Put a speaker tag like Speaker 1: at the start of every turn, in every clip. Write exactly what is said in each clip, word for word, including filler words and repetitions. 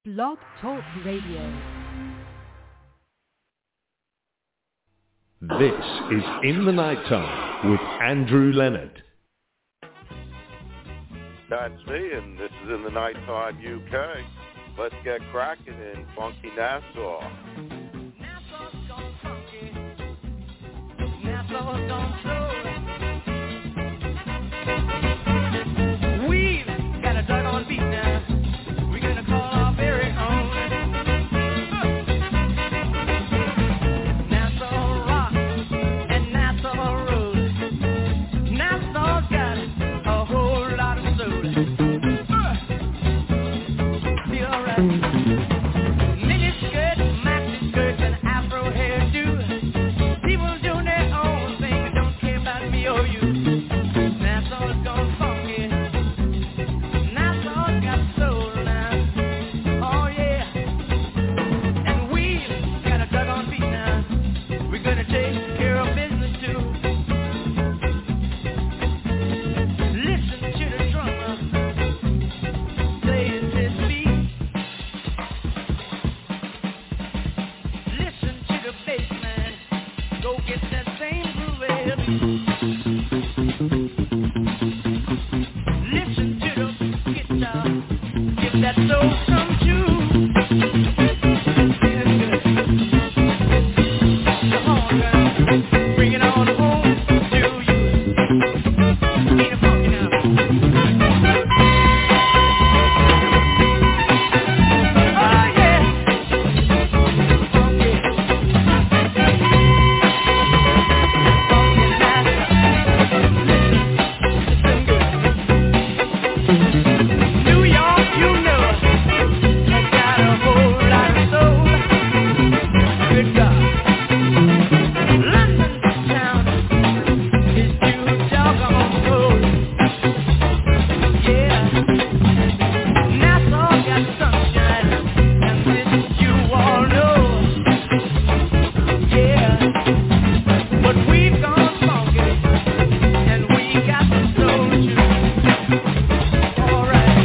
Speaker 1: Blog Talk Radio.
Speaker 2: This is In the Nighttime with Andrew Leonard.
Speaker 3: That's me, and this is In the Nighttime U K. Let's get cracking in funky Nassau.
Speaker 4: Nassau's gone funky. Nassau's gone slow. We've got a doggone beat now. We're gonna call our very own. Nassau rock and Nassau roll. Nassau's got a whole lot of soul. Be alright. Mini skirt, maxi skirts, and afro hairdo. People doing their own thing, don't care about me or you. Nassau's gone funky. Nassau's got soul now. Oh yeah. And we got a doggone beat now. We're gonna take care of business too. Listen to the drummer playing his beat. Listen to the bass man, go get that same groove ahead. Listen to the guitar, give that soul some tune. Feeling good. Come on, girl, bring it on home to you. Ain't it funky now? Oh yeah, funky, funky Nassau. Listen good. New York, you know, has got a whole lot of soul. Good God. London town is too doggone cold. Yeah. Nassau got sunshine, and this you all know. Yeah. But we've gone funky, and we got the soul too. All right.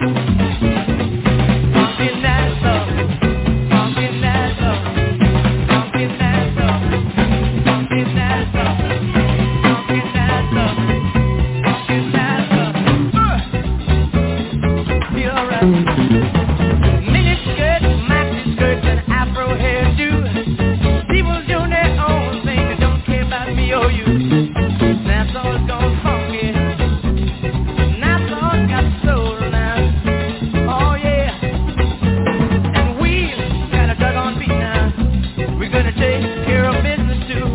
Speaker 4: Funky Nassau, funky Nassau, funky Nassau, funky Nassau, funky Nassau, funky Nassau. Uh, Be alright. Mini skirt, maxi skirts, and afro hairdo. People doing their own thing, they don't care about me or you. Nassau's gone funky. Nassau's got soul now. Oh yeah. And we got a doggone beat now. We're gonna take care of business too.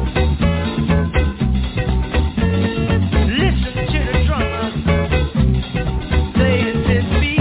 Speaker 4: Listen to the drummer playing his beat.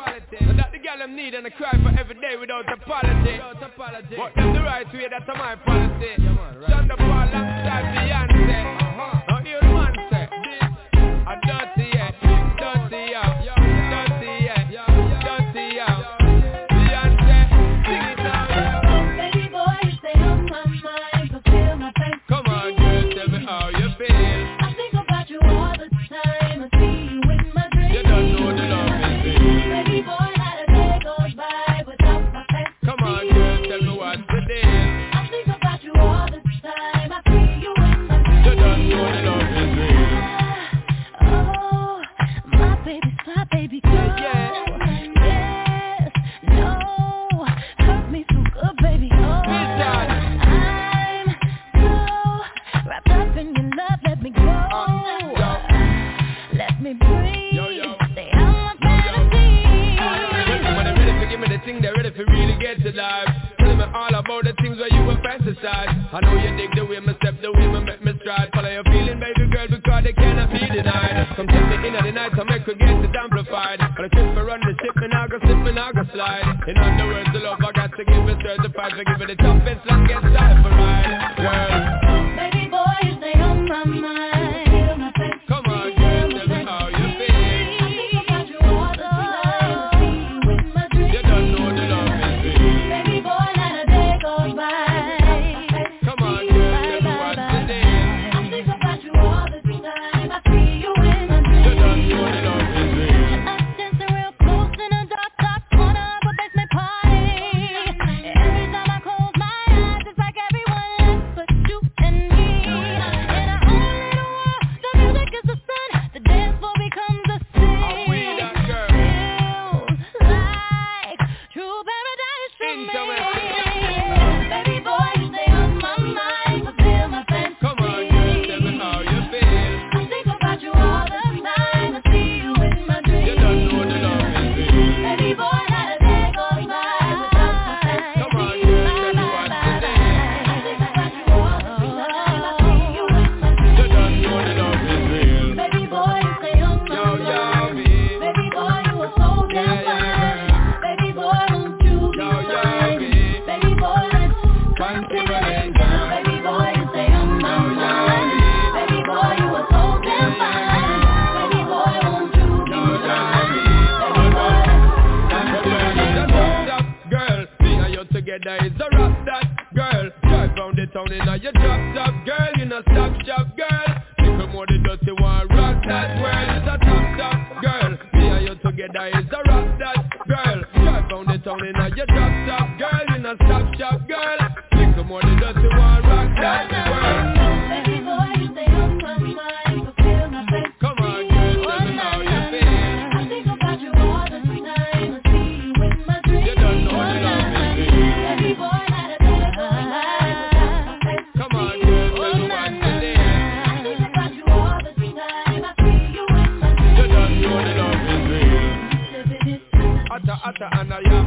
Speaker 5: And that the girl them need and I cry for every day without apology. What them the right way, that's my policy. Shonda Paul alongside Beyonce. Now hear the man say, I dirty yeah, dirty yeah, dirty yeah, dirty yeah. Beyonce, sing it now.
Speaker 6: Baby boy, you stay on my mind, fulfill my fantasy.
Speaker 5: Come on girl, tell me how you feel.
Speaker 6: I think about you all the time, I see you in my dreams.
Speaker 5: You don't know the love is real.
Speaker 6: Baby boy, not a day goes by without my fantasy.
Speaker 5: Come on girl, tell me what's the deal.
Speaker 6: I think about you all the time, I see you in my dreams.
Speaker 5: You don't know the love is real.
Speaker 6: Oh, my baby's my baby girl.
Speaker 5: Yeah,
Speaker 6: Yes, no, hurt me so good, baby. Oh,
Speaker 5: Listen.
Speaker 6: I'm so wrapped up in your love, let me go. Let me breathe.
Speaker 5: Yo, yo.
Speaker 6: Stay on my fantasy.
Speaker 5: When they're ready to give me the thing, they're ready to really get to life. Tell me all about the things where you were fantasize. I know you dig the way me step, the way me make me stride. Follow your feeling, baby girl, because they cannot be denied. Come take me in at the night, I make her get it amplified. And I trip me run the ship, me now go slip, me now go slide. In other words, the love I got to give it certified. So give it the toughest, longest time for ride. Girl,
Speaker 6: Baby boy, you stay on my mind. Feel my fantasy.
Speaker 5: come on girl, tell me how you feel.
Speaker 6: I think about you all the time, I see you in my dreams.
Speaker 5: You don't know the love is real.
Speaker 6: Baby boy, not a day goes by.
Speaker 5: Come on girl, tell me what's the deal.
Speaker 6: I think about you all the time, I see you in my
Speaker 5: You
Speaker 6: dreams.
Speaker 5: don't know the love is real.
Speaker 6: Us dancing real close in a dark, dark corner of a basement party. Every time I close my eyes, it's like everyone else but you and me. In our own little world, the music is the sun, the dance floor becomes the sea.
Speaker 5: I'm with that girl.
Speaker 6: Feels like true paradise for me. Baby boy, you stay on my mind, fulfill my fantasy.
Speaker 5: Come on girl, tell me how you feel.
Speaker 6: I think about you all the time, I see you in my dreams.
Speaker 5: You don't know the love is real.
Speaker 6: Baby boy, not a day goes by without my fantasy.
Speaker 5: Come on girl, tell me what's the deal.
Speaker 6: I think about you all the time, I see you in my
Speaker 5: You
Speaker 6: dreams.
Speaker 5: don't know the love is real.
Speaker 6: Baby boy, you stay on my
Speaker 5: Yo, yo,
Speaker 6: mind.
Speaker 5: me.
Speaker 6: Baby boy, you are so damn
Speaker 5: Yeah, yeah.
Speaker 6: fine. Baby boy, won't you be
Speaker 5: Yo, yo,
Speaker 6: mine?
Speaker 5: me.
Speaker 6: Baby boy, let's
Speaker 5: Come
Speaker 6: continue
Speaker 5: to
Speaker 6: it
Speaker 5: me.
Speaker 6: down. Baby boy, you stay on my
Speaker 5: Yo, yo,
Speaker 6: mind.
Speaker 5: me.
Speaker 6: Baby boy, you are so damn fine. Baby boy, won't you be
Speaker 5: Yo, yo,
Speaker 6: mine?
Speaker 5: me.
Speaker 6: Baby boy, let's continue it down.
Speaker 5: Stop, girl. Me and you together is a rock that girl. Drive round the town in a your drop top girl. You know stop shop girl. Little more the dirty one rock that world. It's a top top girl. Me and you together is a rock that girl. Drive round the town in a your drop top girl. You know stop shop girl. Little more the dirty one rock that world.
Speaker 6: Baby boy, you stay on my mind, fulfill my fantasy.
Speaker 5: Come on girl, tell me how you feel.
Speaker 6: I think about you all the time, I see you in my dreams.
Speaker 5: You don't know the love is real.
Speaker 6: Baby boy, not a day goes by without my fantasy.
Speaker 5: Come on girl, tell me what's the deal.
Speaker 6: I think about you all the time, I see you in my
Speaker 5: You
Speaker 6: dreams.
Speaker 5: don't know the love is real. Atta atta anaya,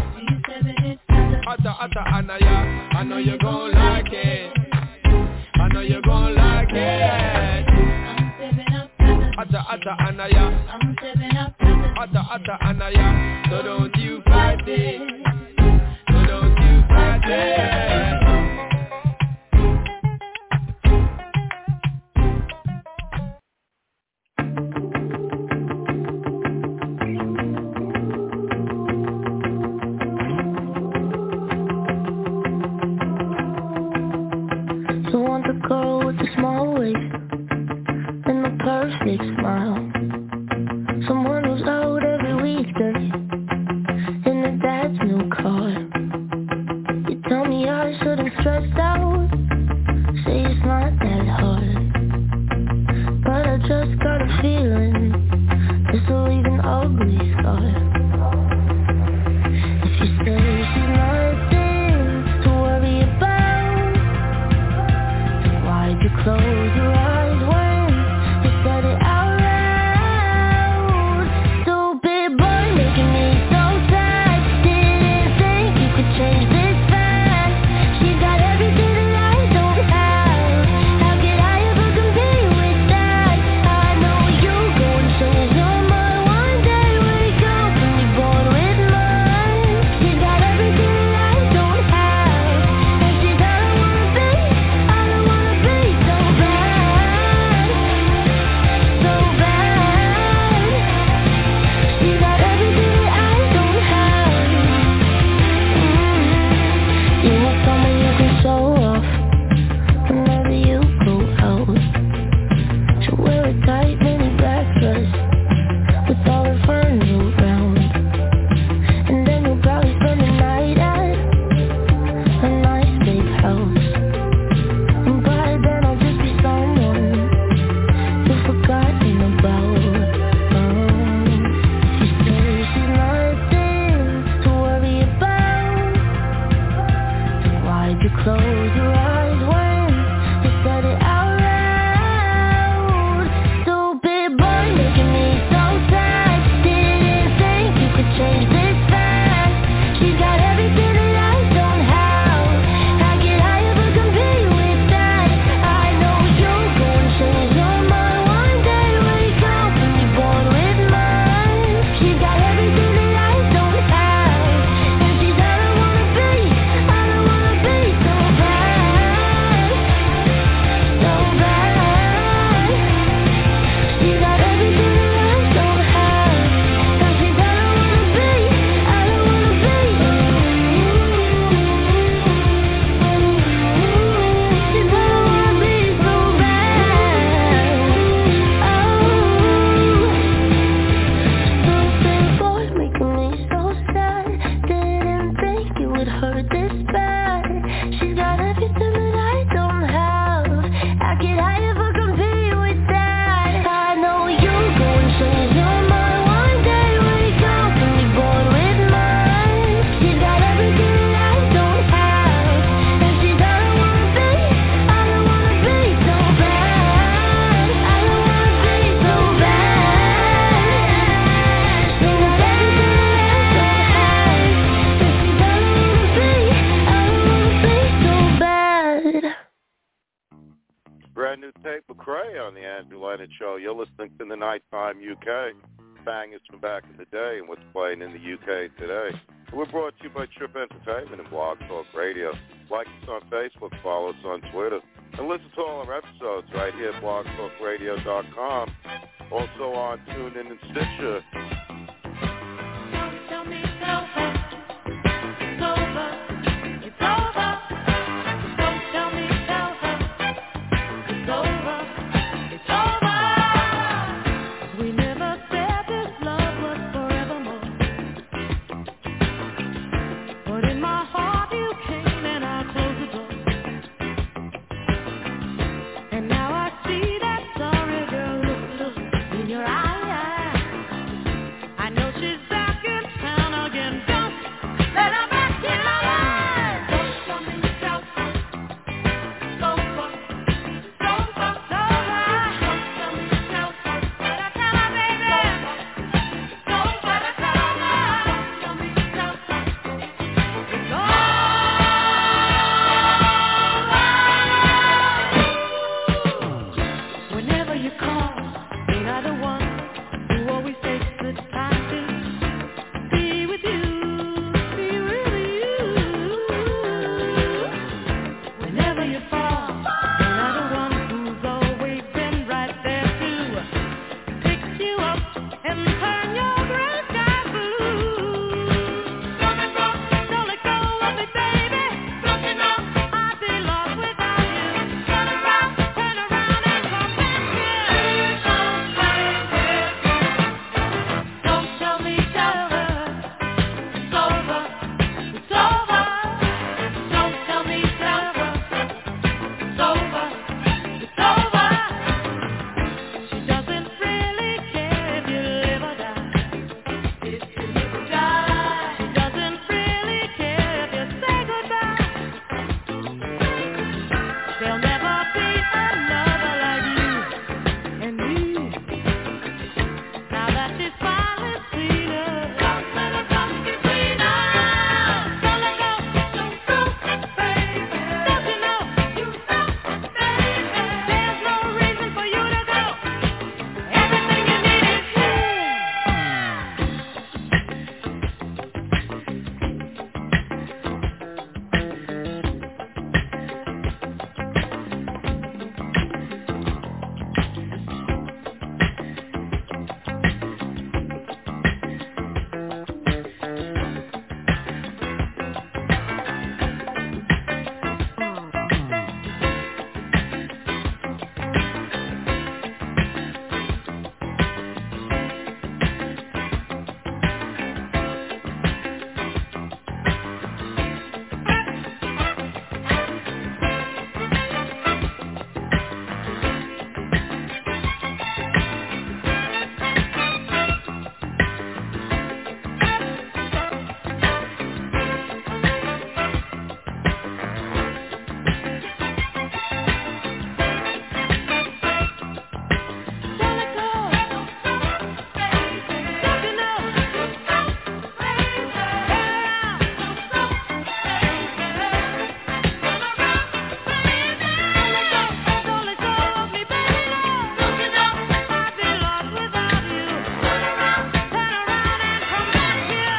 Speaker 5: atta atta anaya. I know you gon' like it. I know you gon' like it. Atta atta anaya, atta atta anaya. So don't you fight it. So don't you fight it.
Speaker 6: So want the girl with the small waist and the perfect smile. Someone who's out every weekday in the dad's new
Speaker 3: Andrew Leonard Show. You're listening to the Nighttime U K. Bangers from back in the day and what's playing in the U K today. We're brought to you by Trip Entertainment and Blog Talk Radio. Like us on Facebook, follow us on Twitter, and listen to all our episodes right here at blog talk radio dot com. Also on TuneIn and Stitcher.
Speaker 6: Don't tell me it's over. It's over. It's over. Don't tell me it's over. It's over. It's over. We never said this love was forevermore. But in my heart you came and I closed the door. And now I see that sorry girl look, look in your eyes. I know she's back in town again. Don't let her back in my life. Don't tell me it's over. It's over. It's over. It's over. Don't tell me it's over. But I tell her, baby. It's over. But I tell her, don't tell me it's over. It's over. Whenever you call, ain't I the one who always takes the time to be with you, be with you? Whenever you fall, ain't I the one who's always been right there to pick you up and turn your gray sky blue? Don't let go, don't let go of me, baby. Don't you know I'd be lost without you? Turn around, turn around and come back here. Don't tell me it's over. It's over. It's over. Don't tell me it's over. It's over. It's over. She doesn't really care if you live or die. If you live or die. She doesn't really care if you say goodbye. There'll never be another like you and me. Now that she's finally seen us, don't let her come between us. Don't let go, don't go, baby. Don't you know you know, baby? There's no reason for you to go. Everything you need is here. Don't let go, baby. Don't you know you know, baby? Don't let go of me, baby. Don't you know I'd be lost without you? Turn around, turn around and come back here.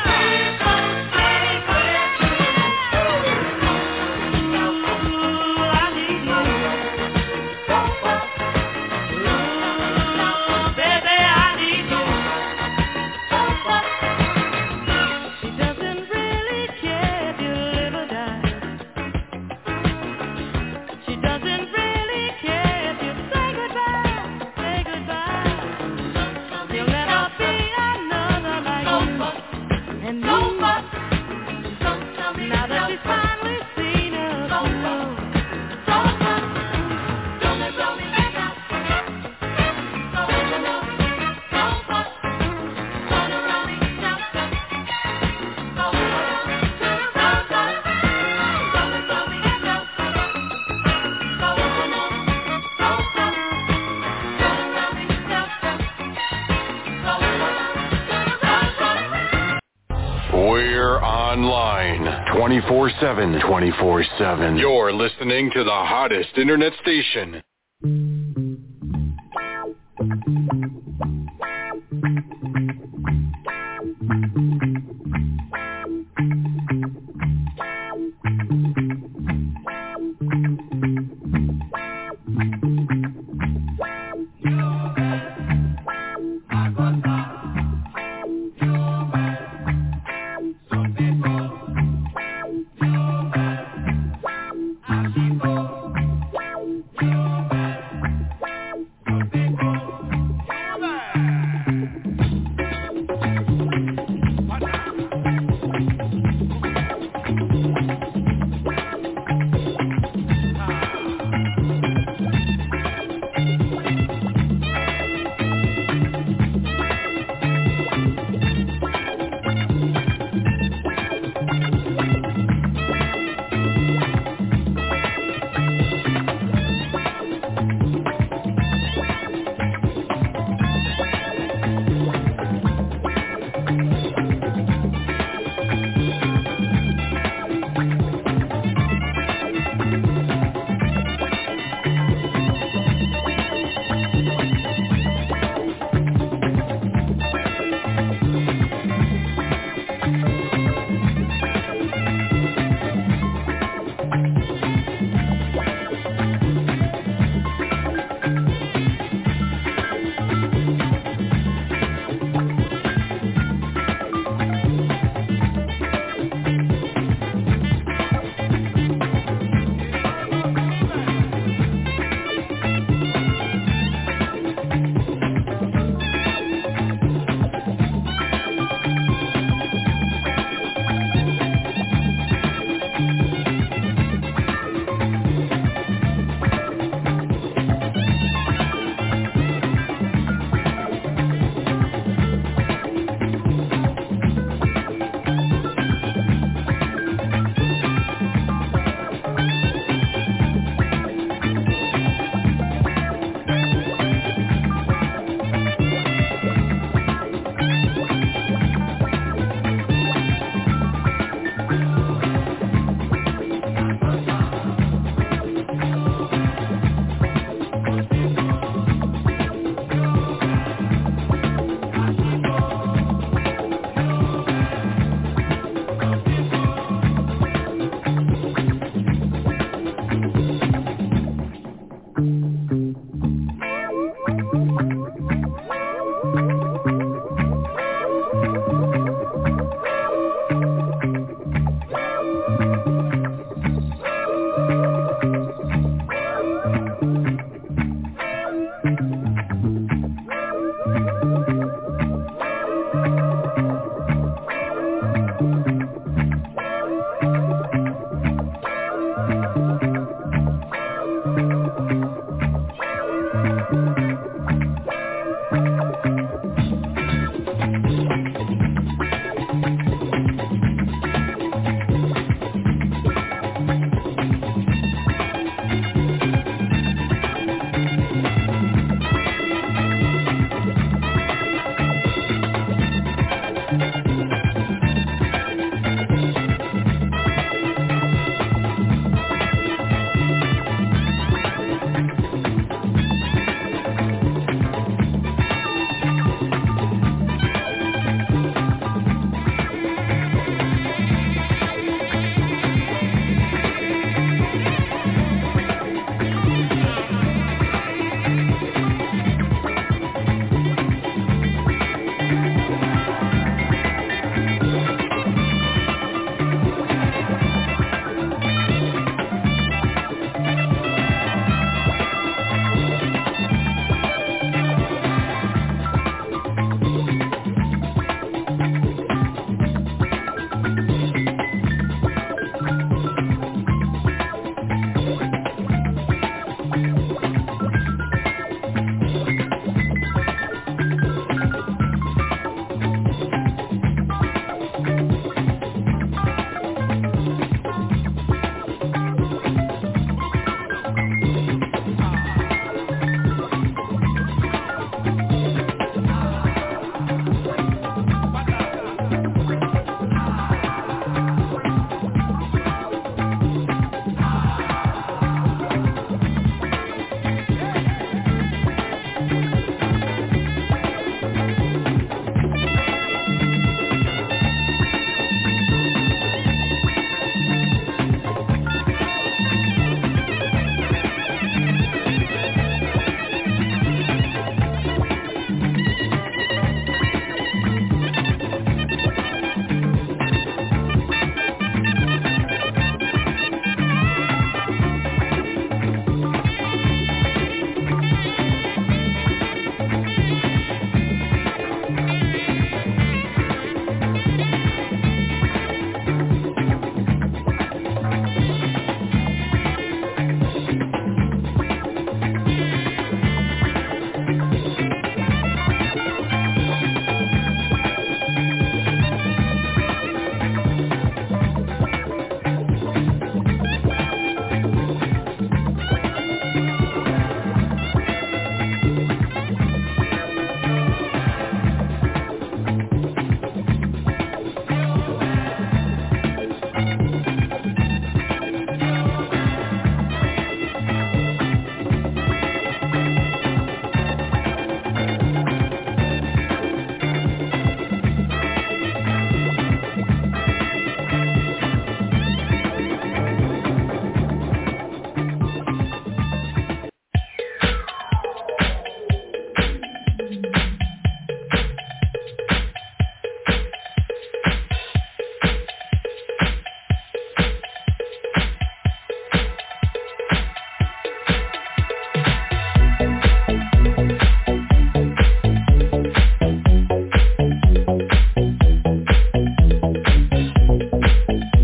Speaker 6: Ooh, I need you. Baby, I need you. She doesn't really care if you live or die. She doesn't really care if you say goodbye, say goodbye. There'll never be another like you and me. Now that she's finally seen us, it's over. Don't let go of me now. Don't you know it's over. Turn around me now. Don't let go of me now. Don't you know it's over. Turn around me now.
Speaker 7: We're online twenty-four seven, twenty-four seven. You're listening to the hottest internet station.
Speaker 8: Thank you.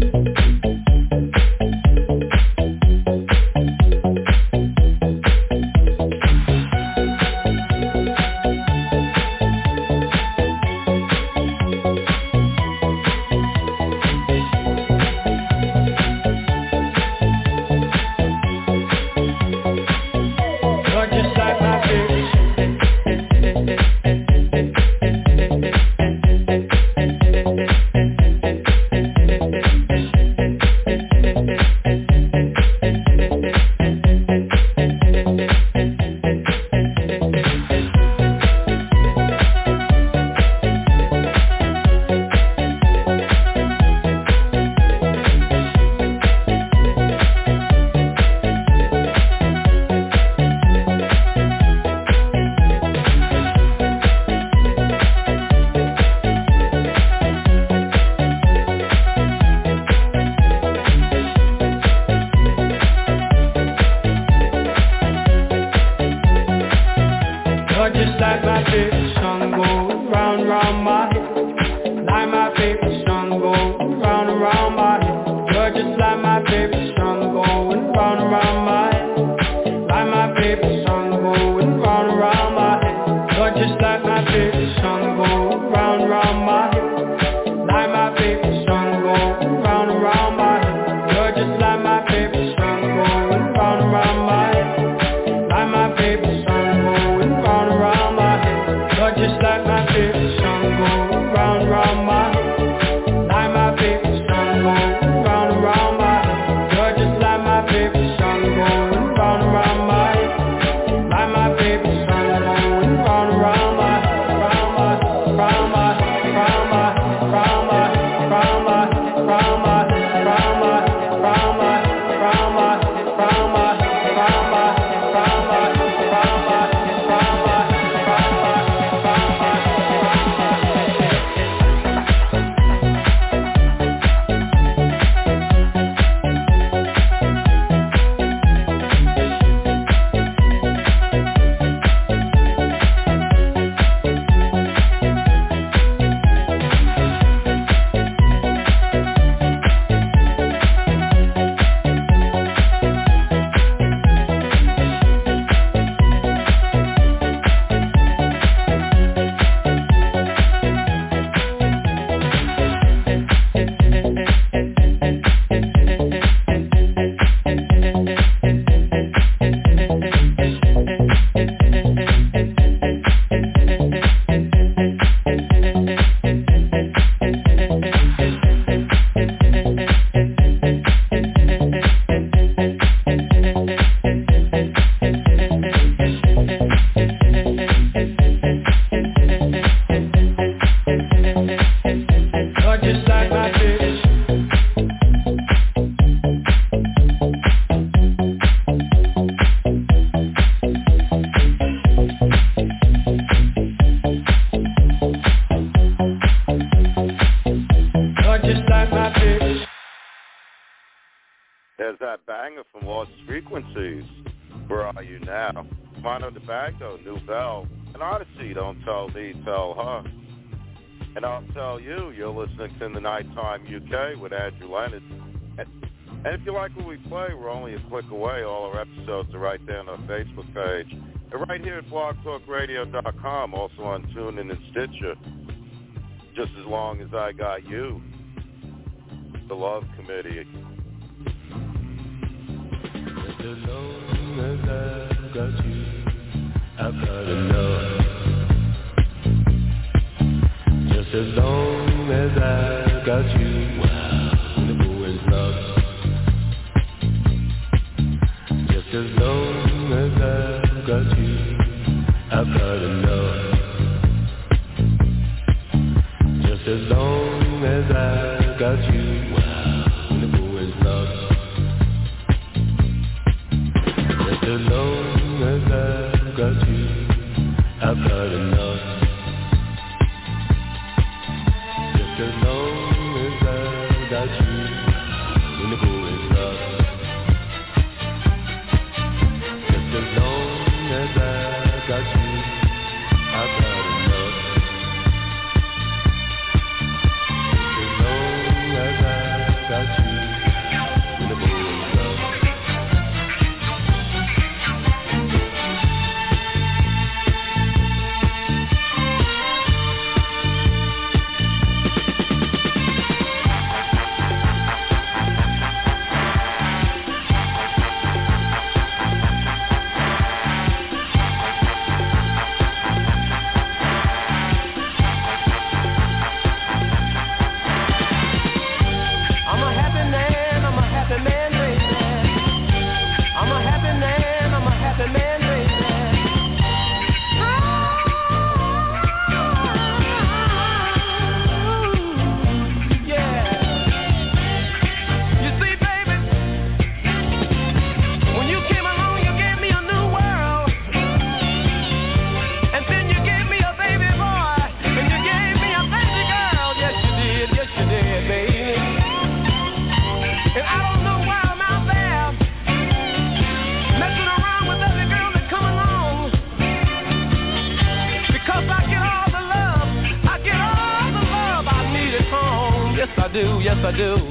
Speaker 3: And I'll tell you, you're listening to The Nighttime U K with Andrew Leonard. And, and if you like what we play, we're only a click away. All our episodes are right there on our Facebook page. And right here at blog talk radio dot com, also on TuneIn and Stitcher. Just as long as I got you. The Love Committee.
Speaker 8: Just as long as I got you, I've got enough. Just as long as I got you, wow, the going rough. Just as long as I got you, I've got enough. Just as long as I got you, wow, the going rough. Just as long as I got you, I've got enough. As long as I got you, when the going rough. Just as long as I got you, I've got enough. Just as long as I got you.
Speaker 5: do, yes I do.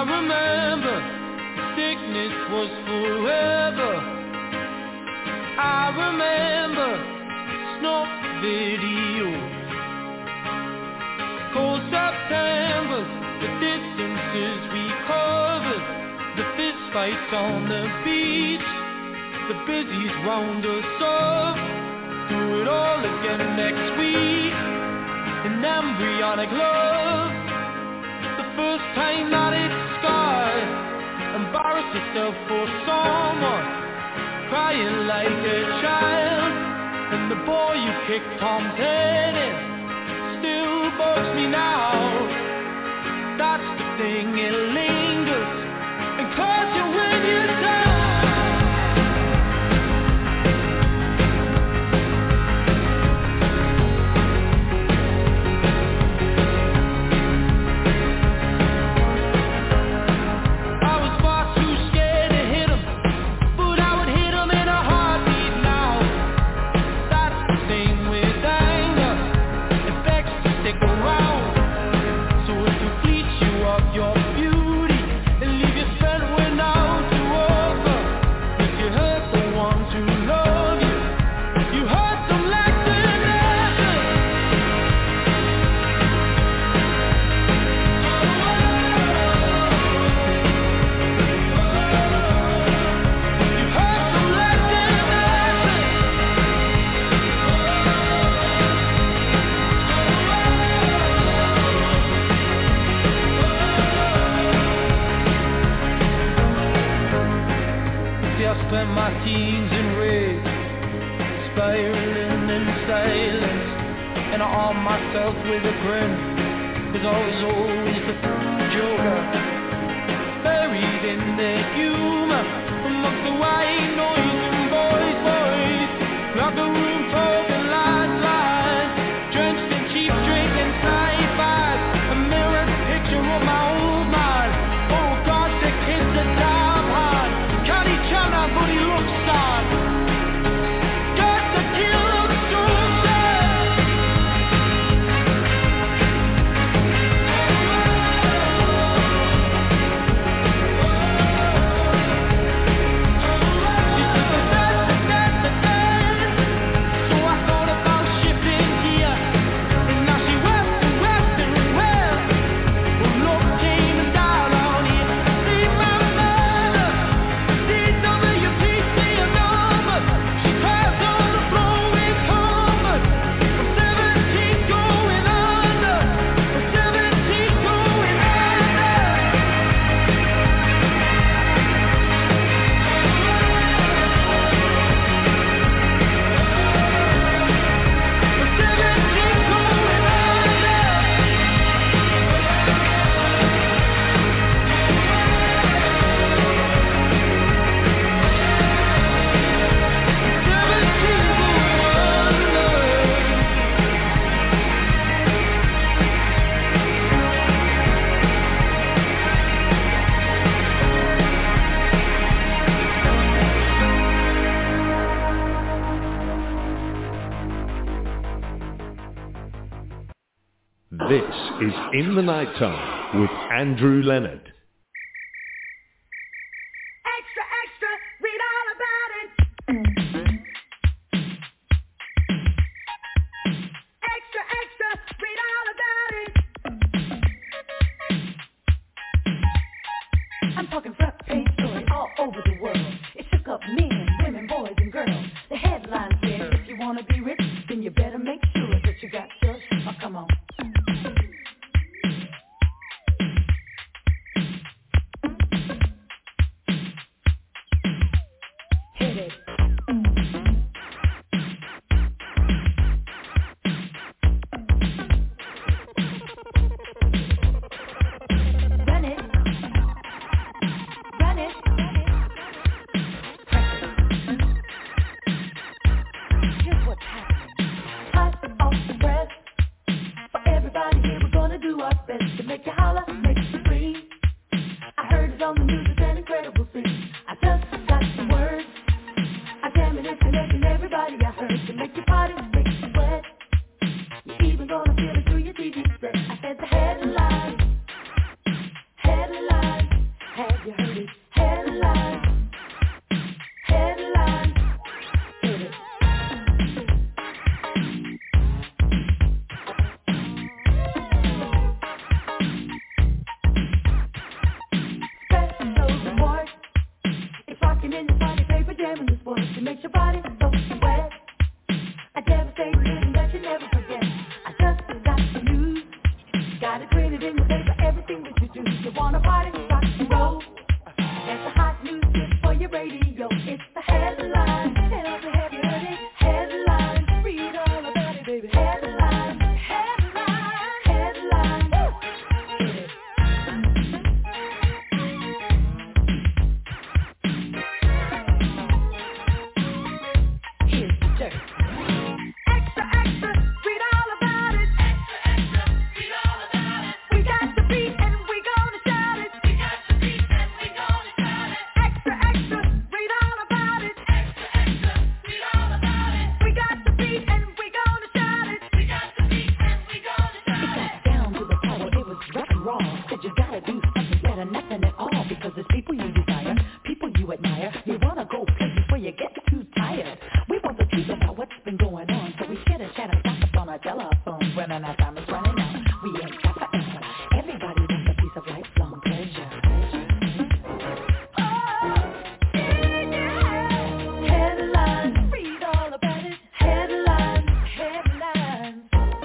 Speaker 5: remember sickness was forever. I remember snuff videos, cold Septembers, the distances we covered, the fist fights on the beach, the busies round us up. Do it all again next week. In embryonic love, the first time that it scarred. Embarrass yourself for someone, crying like a child. And the boy you kicked Tom's head in still bugs me now. That's the thing, it lingers and cuts you when you're down. Spent my teens in rage, spiraling in silence, and I armed myself with a grin, cause I was always the joker, buried in the humor, amongst the white noise and boys, boys, locker room talking lies, lies, drenched in cheap drink and sci-fi, a mirrored picture of my old man. Oh God, the kids are damn hard. Can't each other, but he looks sad. Got the kill looks so sad. So I thought about shipping gear, and now she wept and wept and wept. Well, love came and died on it. See my mother, D W P C a number. She cries on the floor encumbered. I'm seventeen going under. I'm seventeen going under. I'm seventeen going under. seventeen
Speaker 2: This is In the Nighttime with Andrew Leonard.
Speaker 6: Extra, extra, read all about it. Extra, extra, read all about it. I'm talking front page story all over the world. It shook up men, women, boys, and girls. The headline said, if you want to be rich, then you better make sure that you got yours. Oh, come on. Hit it. Run it. Run it. Here's what's happening. Hot off the press. For everybody here, we're gonna do our best to make you holler, make you breathe. I heard it on the news, it's an incredible thing. I just got some words. I damn it, it's connecting everybody I heard to make you party, make you sweat. You're even gonna feel it through your T V set. I said the headlines, headlines.
Speaker 9: Have you heard it? Headline, headline, hit it. Special report. It's rocking in your body, paper jam in the sports. It makes your body so wet. A devastating rhythm that you never forget. I just got the news. Got it printed in the paper, everything that you do. You wanna party, rock and roll. That's the hot news tip for your radio. It's the headline. Tell me, have you heard it? Headline. Read all about it, baby. Headline. Headline. Headline. Hit it. Here's the dirt. Extra, extra. Read all about it. Extra, extra. Read all about it. We got the beat and we gonna shout it. We got the beat and we gonna shout it. Extra, extra. Read all about it. Extra, extra. Read all about it. We got the beat and we gonna shout it. We got the beat and we gonna shout it. It got down to the power. It was rock and raw. Said you gotta do something better, nothing at all. Because there's people you desire, people you admire. You wanna go places where you get too tired. We want the truth about what's been going on. So we share and chat and gossip on our telephone. When our time is running out, we ain't got forever. Everybody wants a piece of lifelong pleasure. Headline, read all about it. Headline, headline.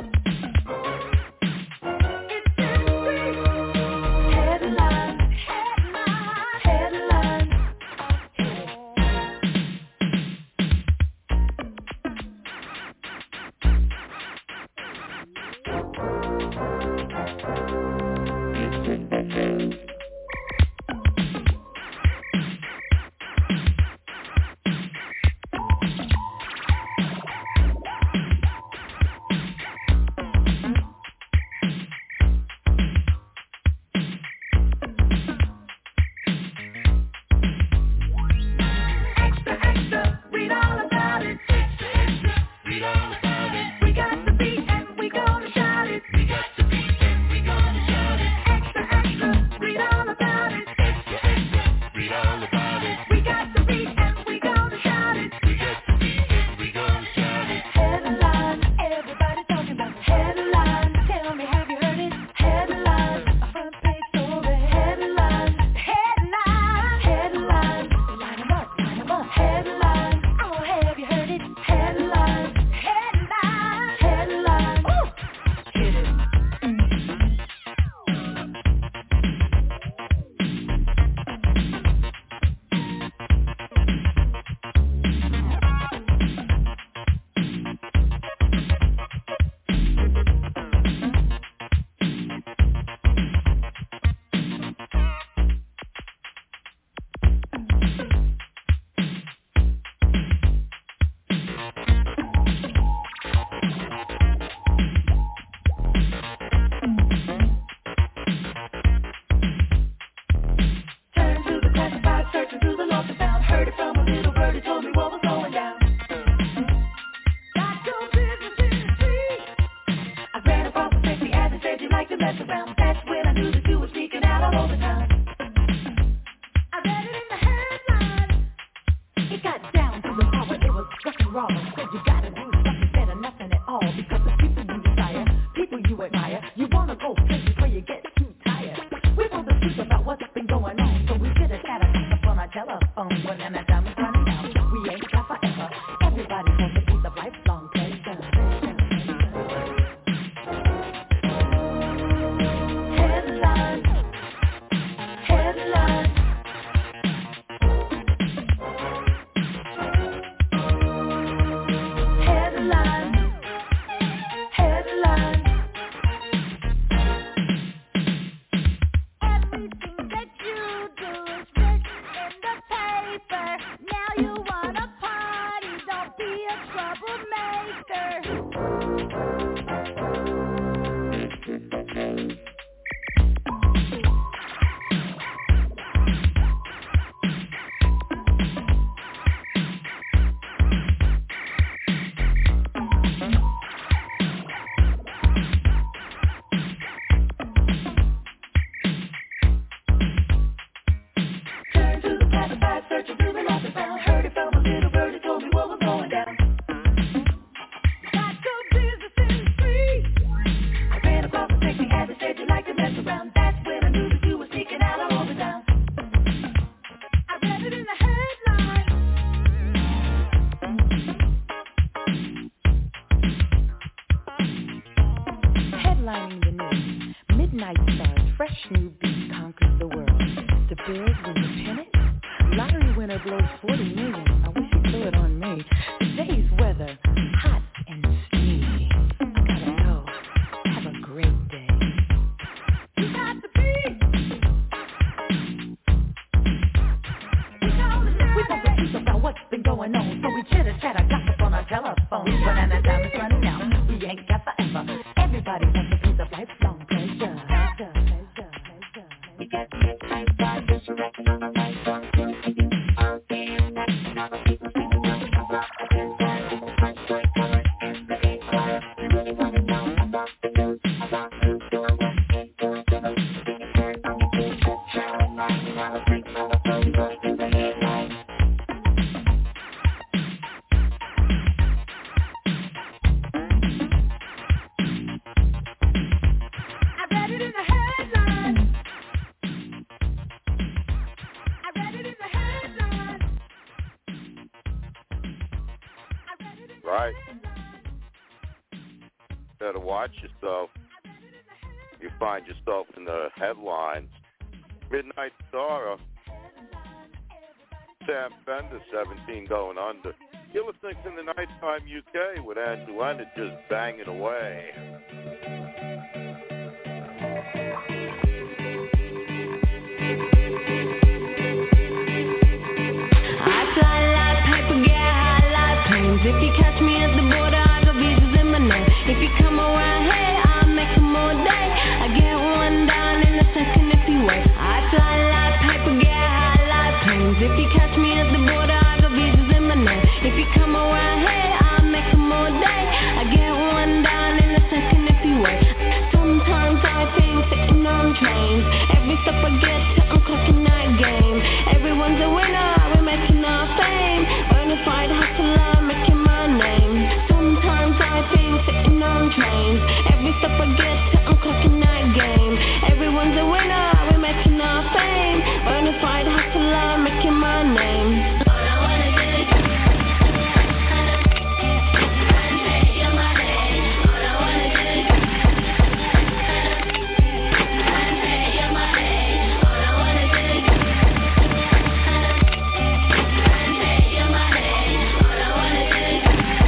Speaker 9: It's in the street. Headline, headline, headline. Hit it. Extra, extra, read all about it. Extra, extra, read all about it. We got the beat and we gonna shout it. We got the beat and we gonna shout it. Extra, extra, read all about it. Extra, extra, read all about it. We got the beat and we gonna shout it. We got the beat and we gonna shout it. Headline, everybody talking about headline. Tell me, have you heard it? Headline, a front page story. Headline, headline, headline. Line 'em up, line 'em up. Headline, oh, have you heard it? Headline, headline, headline. Ooh, hit it. Turn to the classified, searching through the lost and found. Heard it from a little bird who told me what was going down. Got your business in the street. I ran across the sexy ad and said you like to mess around. That's when I knew that you were sneaking out all over town. I read it in the headline. It got down to the power. It was rock and raw. Said you gotta do something better, nothing at all. Because the people you desire, people you admire. You wanna go places where you get too tired. We want the truth about what's been going on. So we should have had a up on our telephone. When our time is running out, we ain't got
Speaker 10: bills when you pin it? Lottery winner blows forty million. I wish you threw it on me. Today's weather, hot and steamy. I gotta go. Have a great day. You got to be. We talk the truth about what's been going on. So we chitter chatter, gossip on our telephone. Banana time is running out. We ain't got forever. Everybody wants a piece of lifelong pleasure. Pleasure, pleasure, pleasure. We got to get right by this record on the right song.
Speaker 3: Right. Better watch yourself. You find yourself in the headlines. Midnight Star, Sam Fender, seventeen going under. You're listening to the Nighttime U K with Andrew Leonard just banging away.
Speaker 6: If you catch me at the border, I got visas in my name. If you come around here, I'll make them all day. I get one down in a second if you wait. I fly like paper, get high like planes. If you catch me at the border, I got visas in my name. If you come around here, I'll make them all day. I get one down in a second if you wait. Sometimes I think sitting on trains. Every step I get to, I'm clocking that game. Everyone's a winner, we're making our fame. Bonafide hustler, making my name. Sometimes I think sitting on trains. Every step I get to, I'm clocking that game. Everyone's a winner, we're making our fame. Bonafide hustler, making my name. All I wanna do is you're my name. All I wanna do is you're my name. All I wanna do is you're my name. All I wanna do is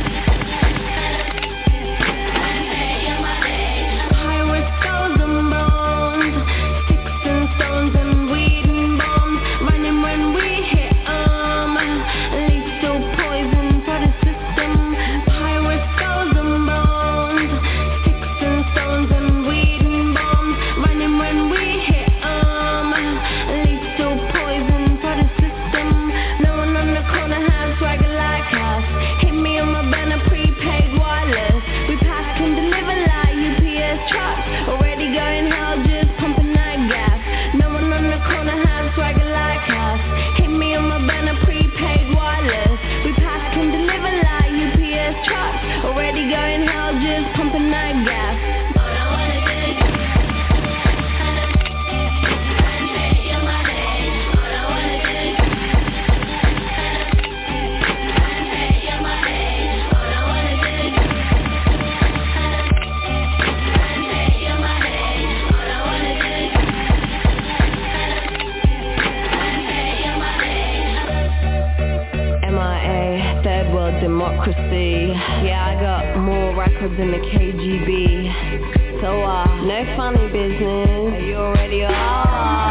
Speaker 6: you're my name. Pirates, skulls and bones, sticks and stones and weed and bombs, running when we hit 'em. Lethal poison for the system. Pirates, skulls and bones, sticks and stones and weed and bombs, running when we hit 'em. Lethal poison for the system. No one on the corner has swagger like us. Hit me on my banner, prepaid wireless. We pack and deliver like U P S trucks. Already going hell, just pumping that gas. No one on the corner has swagger like us. Hit me on my banner, prepaid wireless. We pack and deliver like U P S trucks. Already going hell, just pumping that gas. All I wanna do is you're my name. All I wanna do is you're my name. All I wanna do is you're my name. All I wanna do is you're my name. M I A, third world democracy. Yeah, I got more records than the K G B. So uh, no funny business. You already are.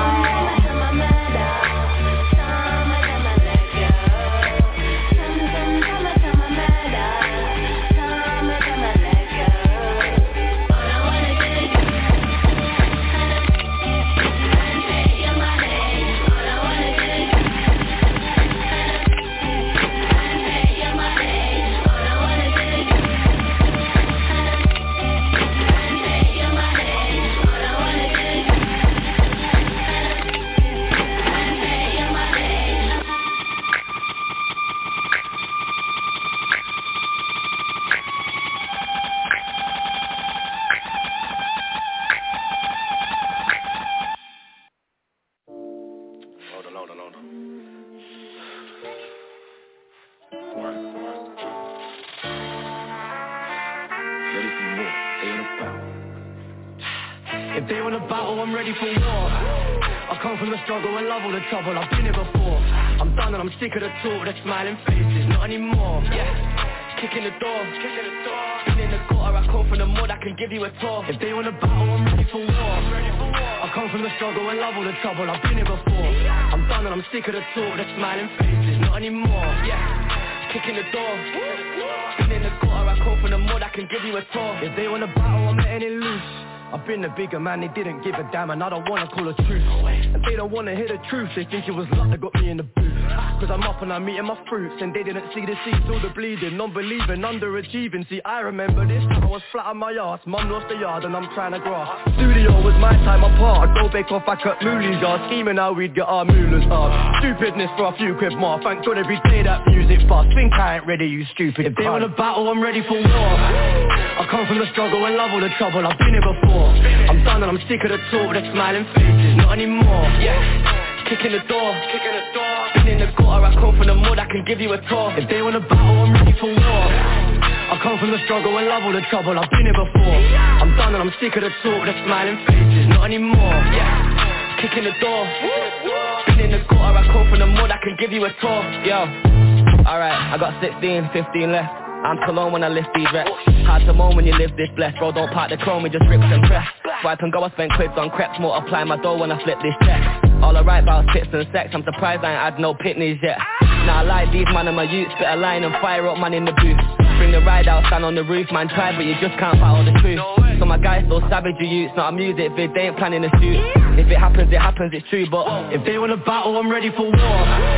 Speaker 11: Hold on, hold on, hold on. Ready for more. Ain't about. If
Speaker 12: If they want a battle, I'm ready for war. I come from the struggle and love all the trouble. I've been here before. I'm done and I'm sick of the talk, the smiling faces, not anymore. Yeah, kicking the door, kicking the door. Been in the gutter, I come from the mud, I can give you a tour. If they want a battle, I'm ready for war. I come from the struggle and love all the trouble. I've been here before. I'm done and I'm sick of the talk, the smiling faces, not anymore. Yeah, kicking the door. Been in the gutter, I come from the mud, I can give you a tour. If they want a battle, I'm letting it loose. I've been the bigger man, they didn't give a damn, and I don't wanna call a truth. And they don't wanna hear the truth, they think it was luck that got me in the booth. Cause I'm up and I'm eating my fruits, and they didn't see the seeds, all the bleeding, non-believing, underachieving. See, I remember this time I was flat on my ass, mum lost the yard and I'm trying to grasp. Studio was my time apart, I'd go back off back at Mooley's yard, scheming how we'd get our moolahs up. Stupidness for a few quid more, thank God every day that music fast. Think I ain't ready, you stupid. If they want a battle, I'm ready for war. I come from the struggle and love all the trouble, I've been here before. I'm done and I'm sick of the talk, the smiling faces, not anymore. Yeah, kicking the door, kicking the door. Been in the gutter, I come from the mud, I can give you a tour. If they want a battle, I'm ready for war. I come from the struggle and love all the trouble, I've been here before. I'm done and I'm sick of the talk, the smiling faces, not anymore. Yeah, kicking the door. Been in the gutter, I come from the mud, I can give you a tour. Yo, alright, I got sixteen, fifteen left. I'm Cologne when I lift these reps. Hard to moan when you live this blessed. Bro, don't park the chrome, it just rips and press. Swipe and go, I spend quids on crepes. Multiply my dough when I flip this check. All I write about tits and sex. I'm surprised I ain't had no pitneys yet. Nah, I like these man and my youths. Spit a line and fire up man in the booth. Bring the ride out, stand on the roof. Man try but you just can't battle the truth. So my guys so savage you youths. Not a music vid, they ain't planning a shoot. If it happens, it happens, it's true. But if they want a battle, I'm ready for war.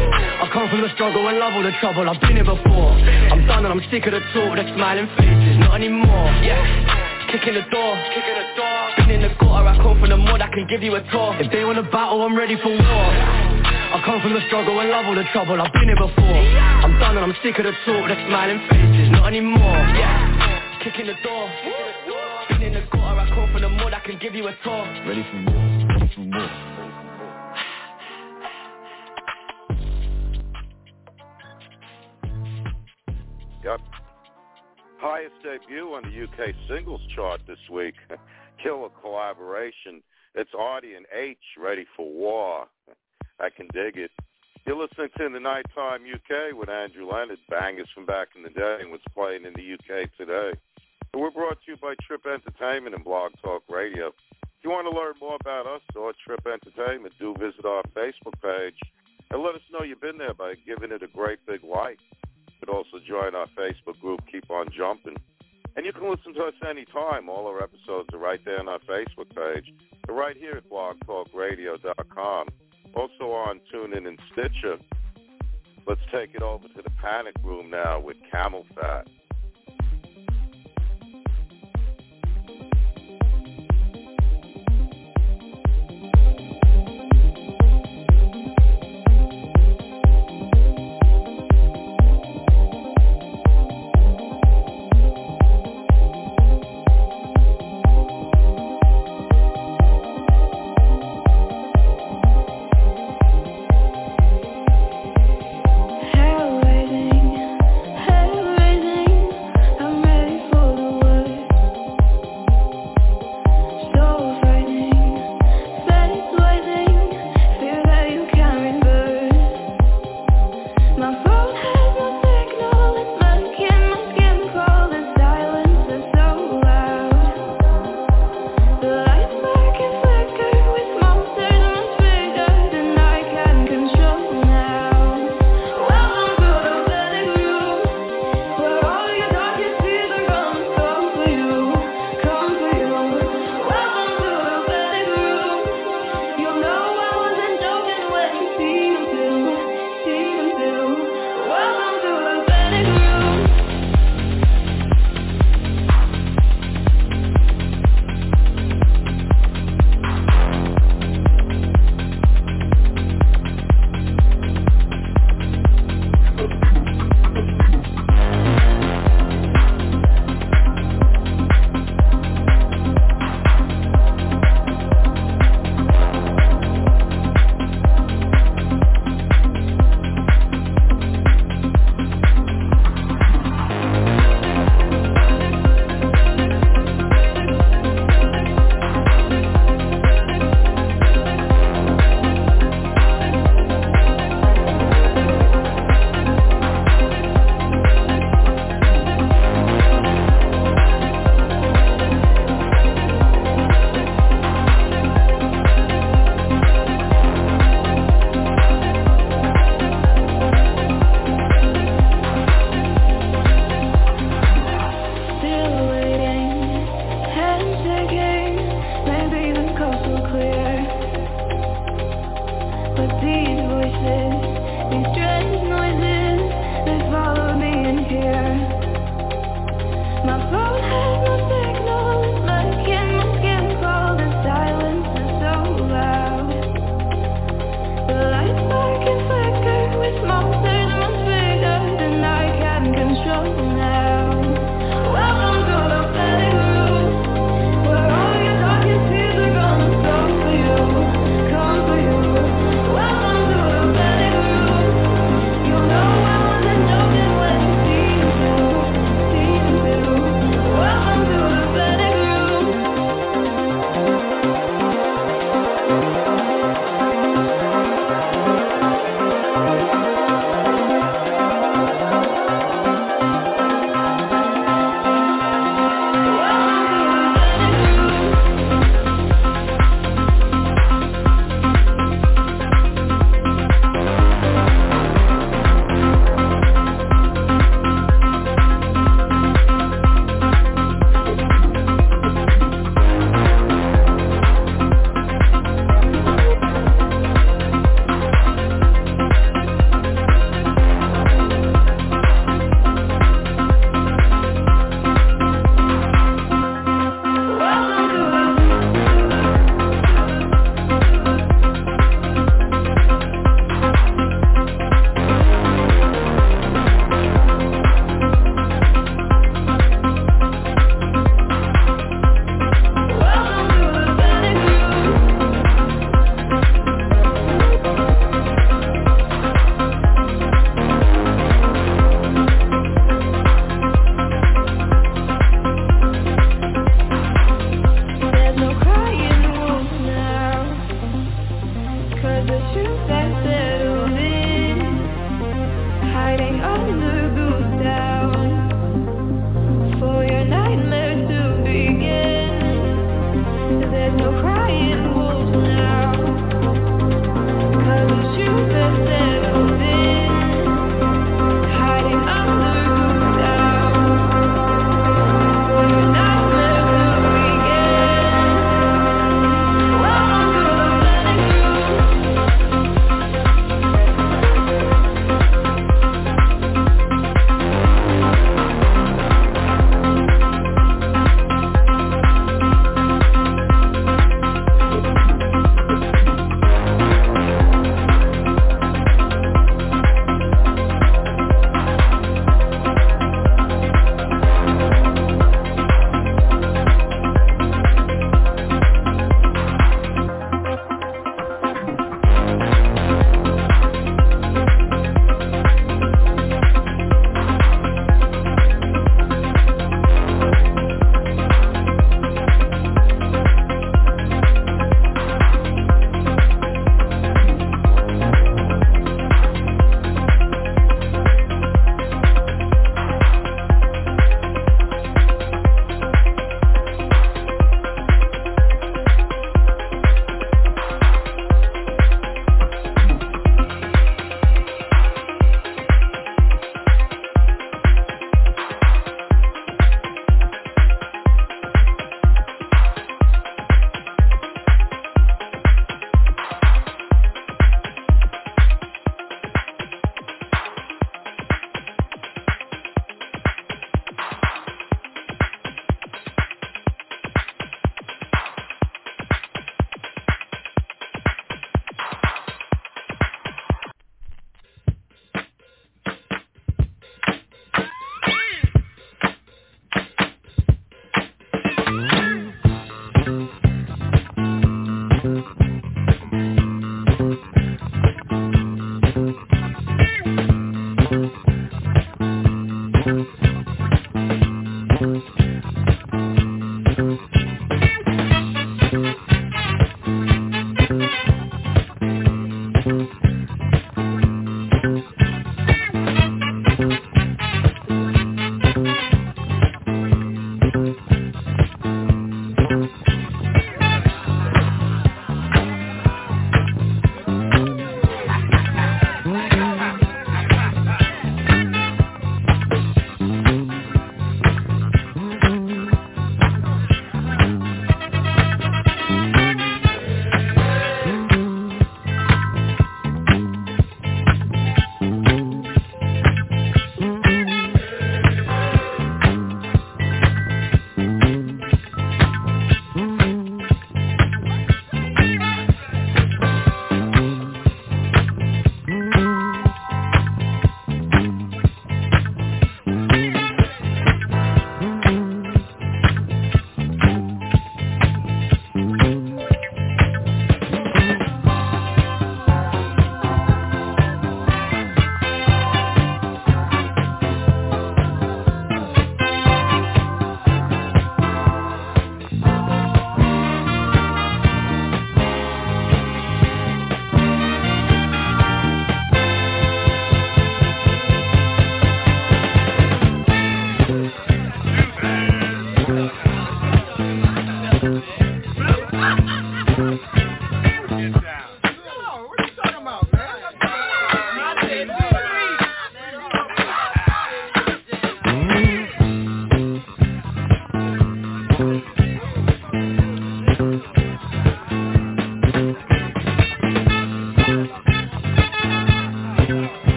Speaker 12: I come from the struggle and love all the trouble. I've been here before. I'm done and I'm sick of the talk, the smiling faces, not anymore. Yeah, kicking the door, kicking the door. Been in the gutter, I come from the mud, I can give you a tour. If they want a battle, I'm ready for war. I come from the struggle and love all the trouble. I've been here before. I'm done and I'm sick of the talk, the smiling faces, not anymore. Yeah, kicking the door. Been in the gutter, I come from the mud, I can give you a tour.
Speaker 13: Ready for more, ready for more.
Speaker 3: Yep. Highest debut on the U K singles chart this week. Killer collaboration. It's Artie and H, Ready for War. I can dig it. You're listening to In the Nighttime U K with Andrew Leonard, bangers from back in the day and what's playing in the U K today. And we're brought to you by Trip Entertainment and Blog Talk Radio. If you want to learn more about us or Trip Entertainment, do visit our Facebook page and let us know you've been there by giving it a great big like. You could also join our Facebook group, Keep On Jumping. And you can listen to us anytime. All our episodes are right there on our Facebook page. They're right here at blog talk radio dot com. Also on TuneIn and Stitcher. Let's take it over to the Panic Room now with Camel Fat.
Speaker 9: Hair raising, hair raising.
Speaker 14: These voices, these strange noises, they follow me in here. My phone has no signal, it's making my skin crawl. The silence is so loud. The lights spark and flicker with small turns my fingers, and I can't control now. Welcome to the panic room, where all your darkest fears are gonna come for you, come for you. Welcome to the panic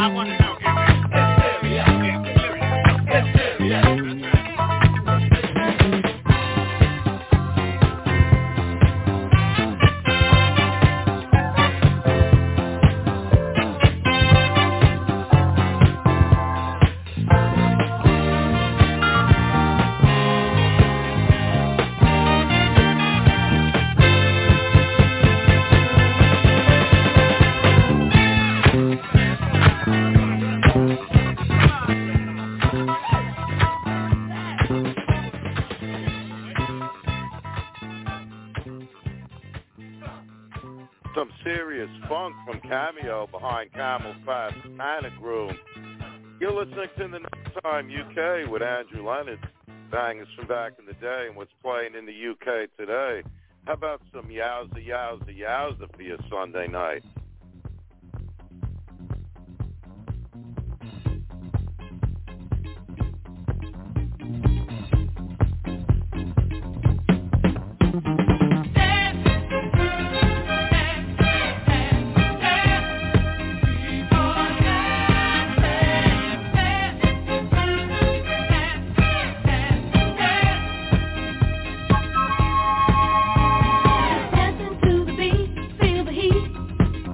Speaker 3: Some serious funk from Cameo behind Camel Fat Panic Room. You're listening to The Nighttime U K with Andrew Leonard. Bangers from back in the day and what's playing in the U K today. How about some yowza, yowza, yowza for your Sunday night?
Speaker 14: Dancing to the beat, feel the heat.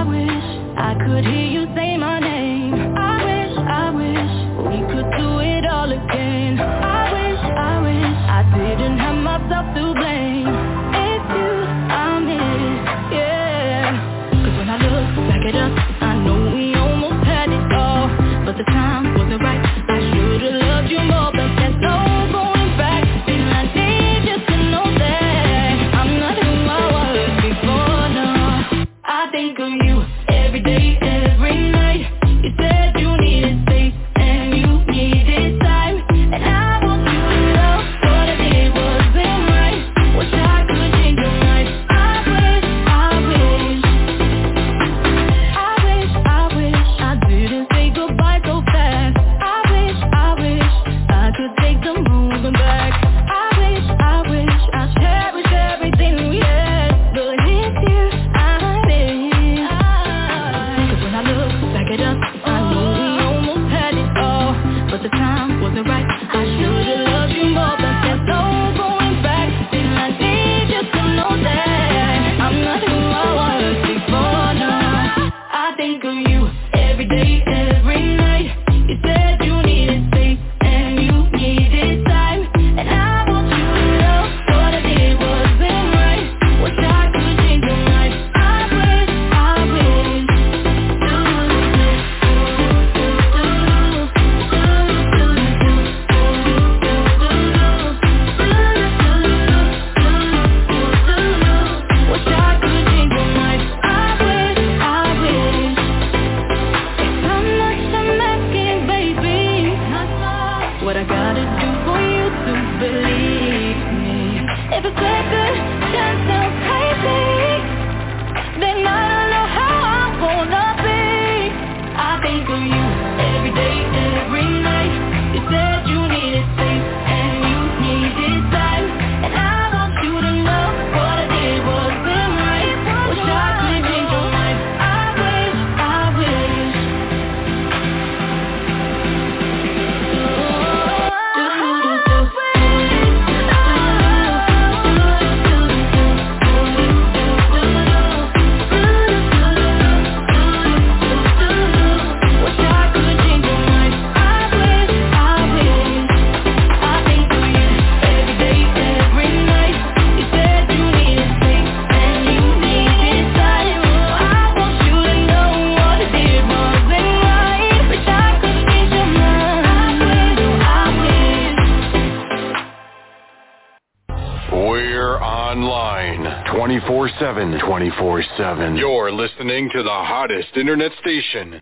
Speaker 6: wish I could hear you say my name. I wish, I wish we could do it all again. I wish, I wish I didn't have myself to blame. It's you I miss, yeah. Cause when I look back at us, I know we almost had it all, but the time wasn't right. I should've loved you more, but there's no going back. And I need you to know that I'm not who I was before, no. I think of you every day, every night. You said you needed space and you needed time, and I want you to know what I did wasn't right. Wish I could change your life. I wish, I wish I wish, I wish I didn't say goodbye so fast. I wish, I wish I could take the moving back. I wish, I wish I cherish everything we had, but it's you I miss. Cause when I look back at us, I know we almost had it all, but the time wasn't right. I should've loved you more, but there's no going back. And I need you to know that I'm not who I was before, no. I think of you every day, every night. You said you needed space and you needed time, and I want you to know what I did wasn't right. Wish I could change your life. I wish, I wish. Wish I could change your life. I wish, I wish. It's how much I'm asking, baby. What I gotta do for you to believe me? If a second chance sounds crazy, then I don't know how I'm gonna be. I think of you every day, every night. You said you needed space and you needed time, and I want you to know what I did wasn't right. Wish I could change your life. I wish, I wish. Wish I could change your life. I wish, I wish. I think of you every day, every night. You said you needed space and you needed time. I want you to know what I did wasn't right. Wish I could change your mind. I wish, I wish.
Speaker 7: We're online twenty-four seven, twenty-four seven. You're listening to the hottest internet station.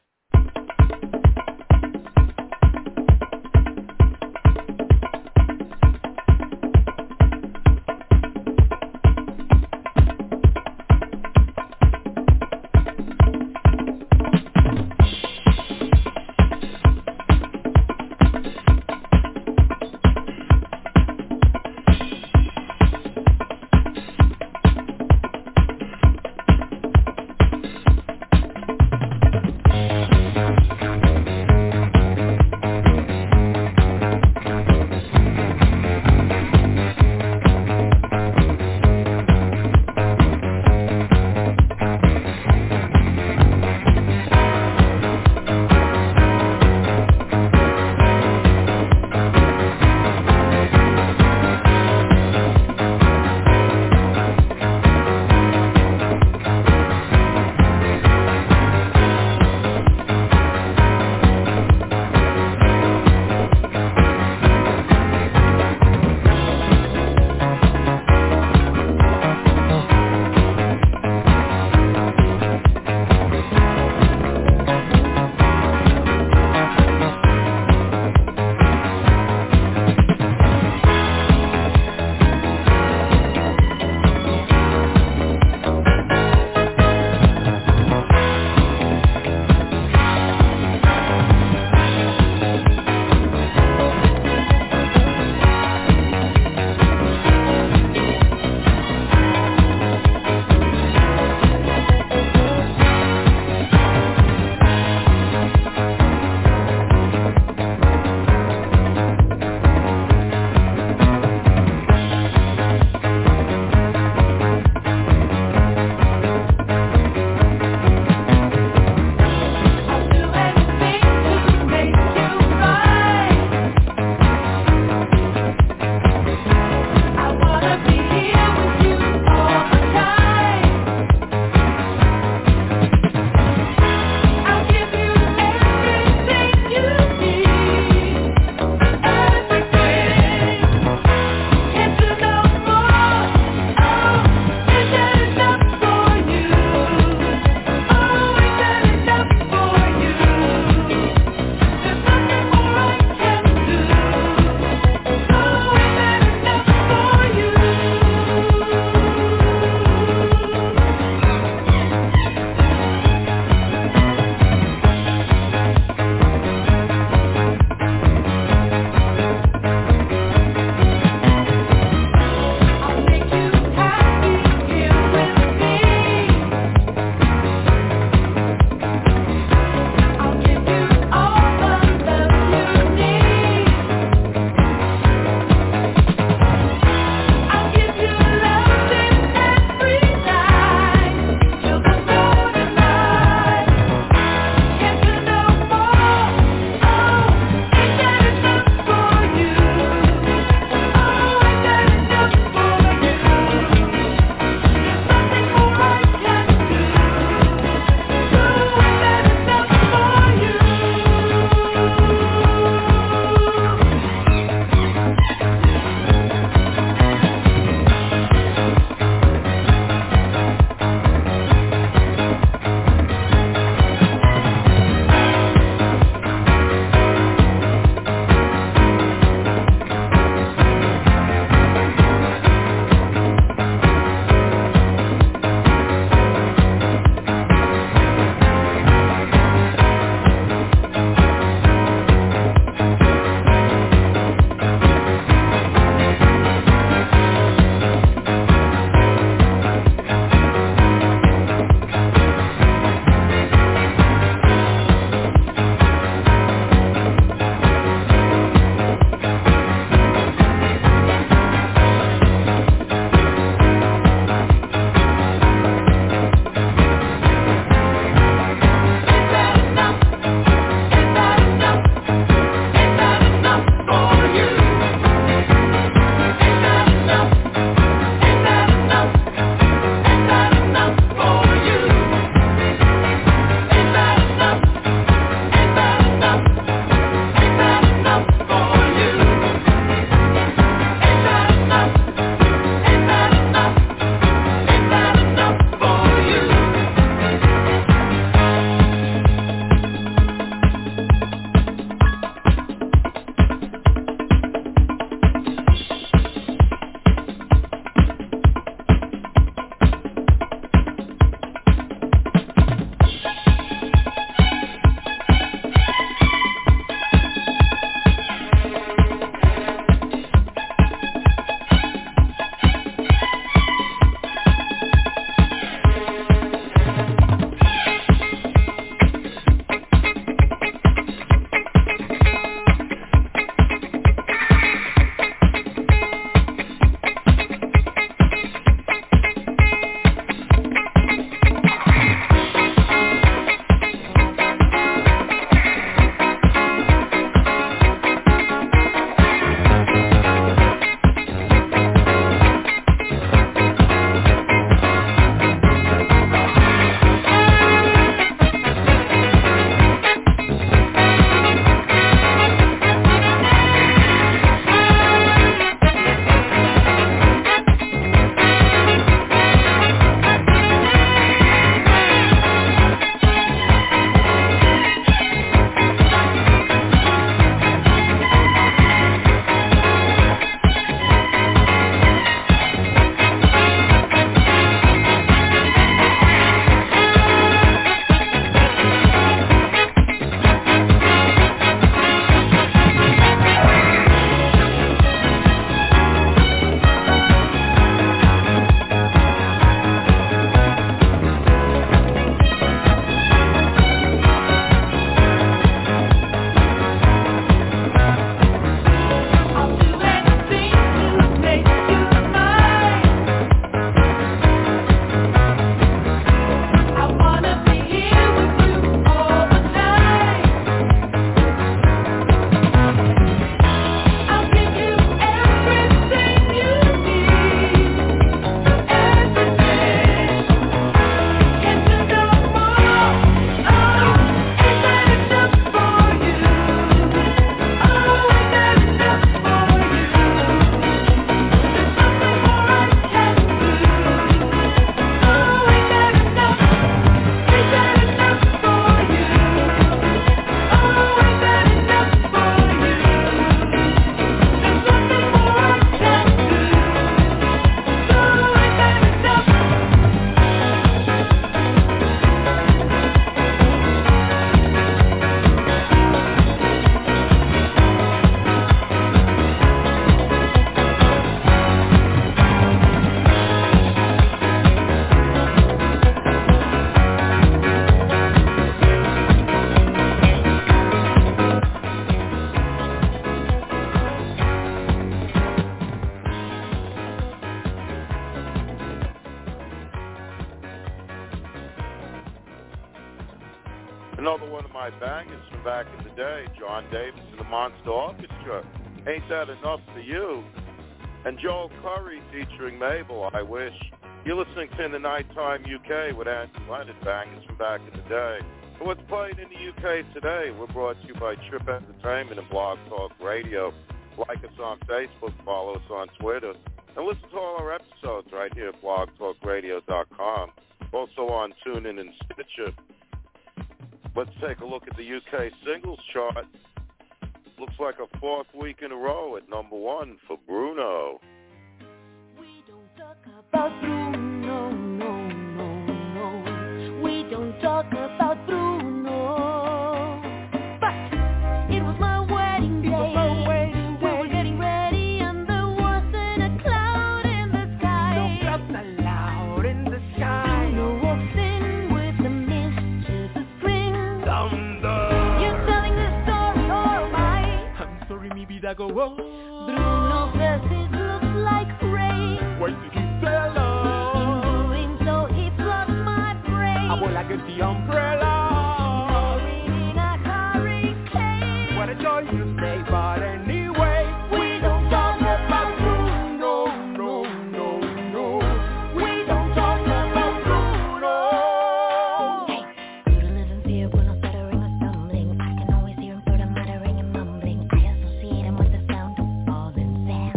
Speaker 3: Another one of my bangers from back in the day, John Davis and the Monster Orchestra. Ain't That Enough for You? And Joel Curry featuring Mabel, I Wish. You're listening to In the Nighttime U K with Andrew Leonard, bangers from back in the day. And what's playing in the U K today, we're brought to you by Trip Entertainment and Blog Talk Radio. Like us on Facebook, follow us on Twitter, and listen to all our episodes right here at blog talk radio dot com. Also on TuneIn and Stitcher. Let's take a look at the U K singles chart. Looks like a fourth week in a row at number one for Bruno.
Speaker 6: We don't talk about Bruno, no, no, no. We don't talk about Bruno. But it was my wedding day. It was my wedding day. We were getting ready and there wasn't a cloud in the sky.
Speaker 5: No clouds allowed in the sky.
Speaker 6: Bruno walks in with the mischievous grin.
Speaker 5: Thunder.
Speaker 6: You're telling the story, or am I?
Speaker 5: I'm sorry, mi vida go on.
Speaker 6: Bruno says it looks like rain.
Speaker 5: Why did you tell us?
Speaker 6: In doing so, he floods my brain.
Speaker 5: I will like the umbrella.
Speaker 6: Pouring in a hurricane.
Speaker 5: What a joy you say, but anyway,
Speaker 6: We don't talk about
Speaker 5: Bruno, no, no, no. We don't talk about Bruno.
Speaker 6: Hey, Bruno lives in fear when I'm stuttering or stumbling. I can always hear him sort of muttering and mumbling. I associate him with the sound of falling sand.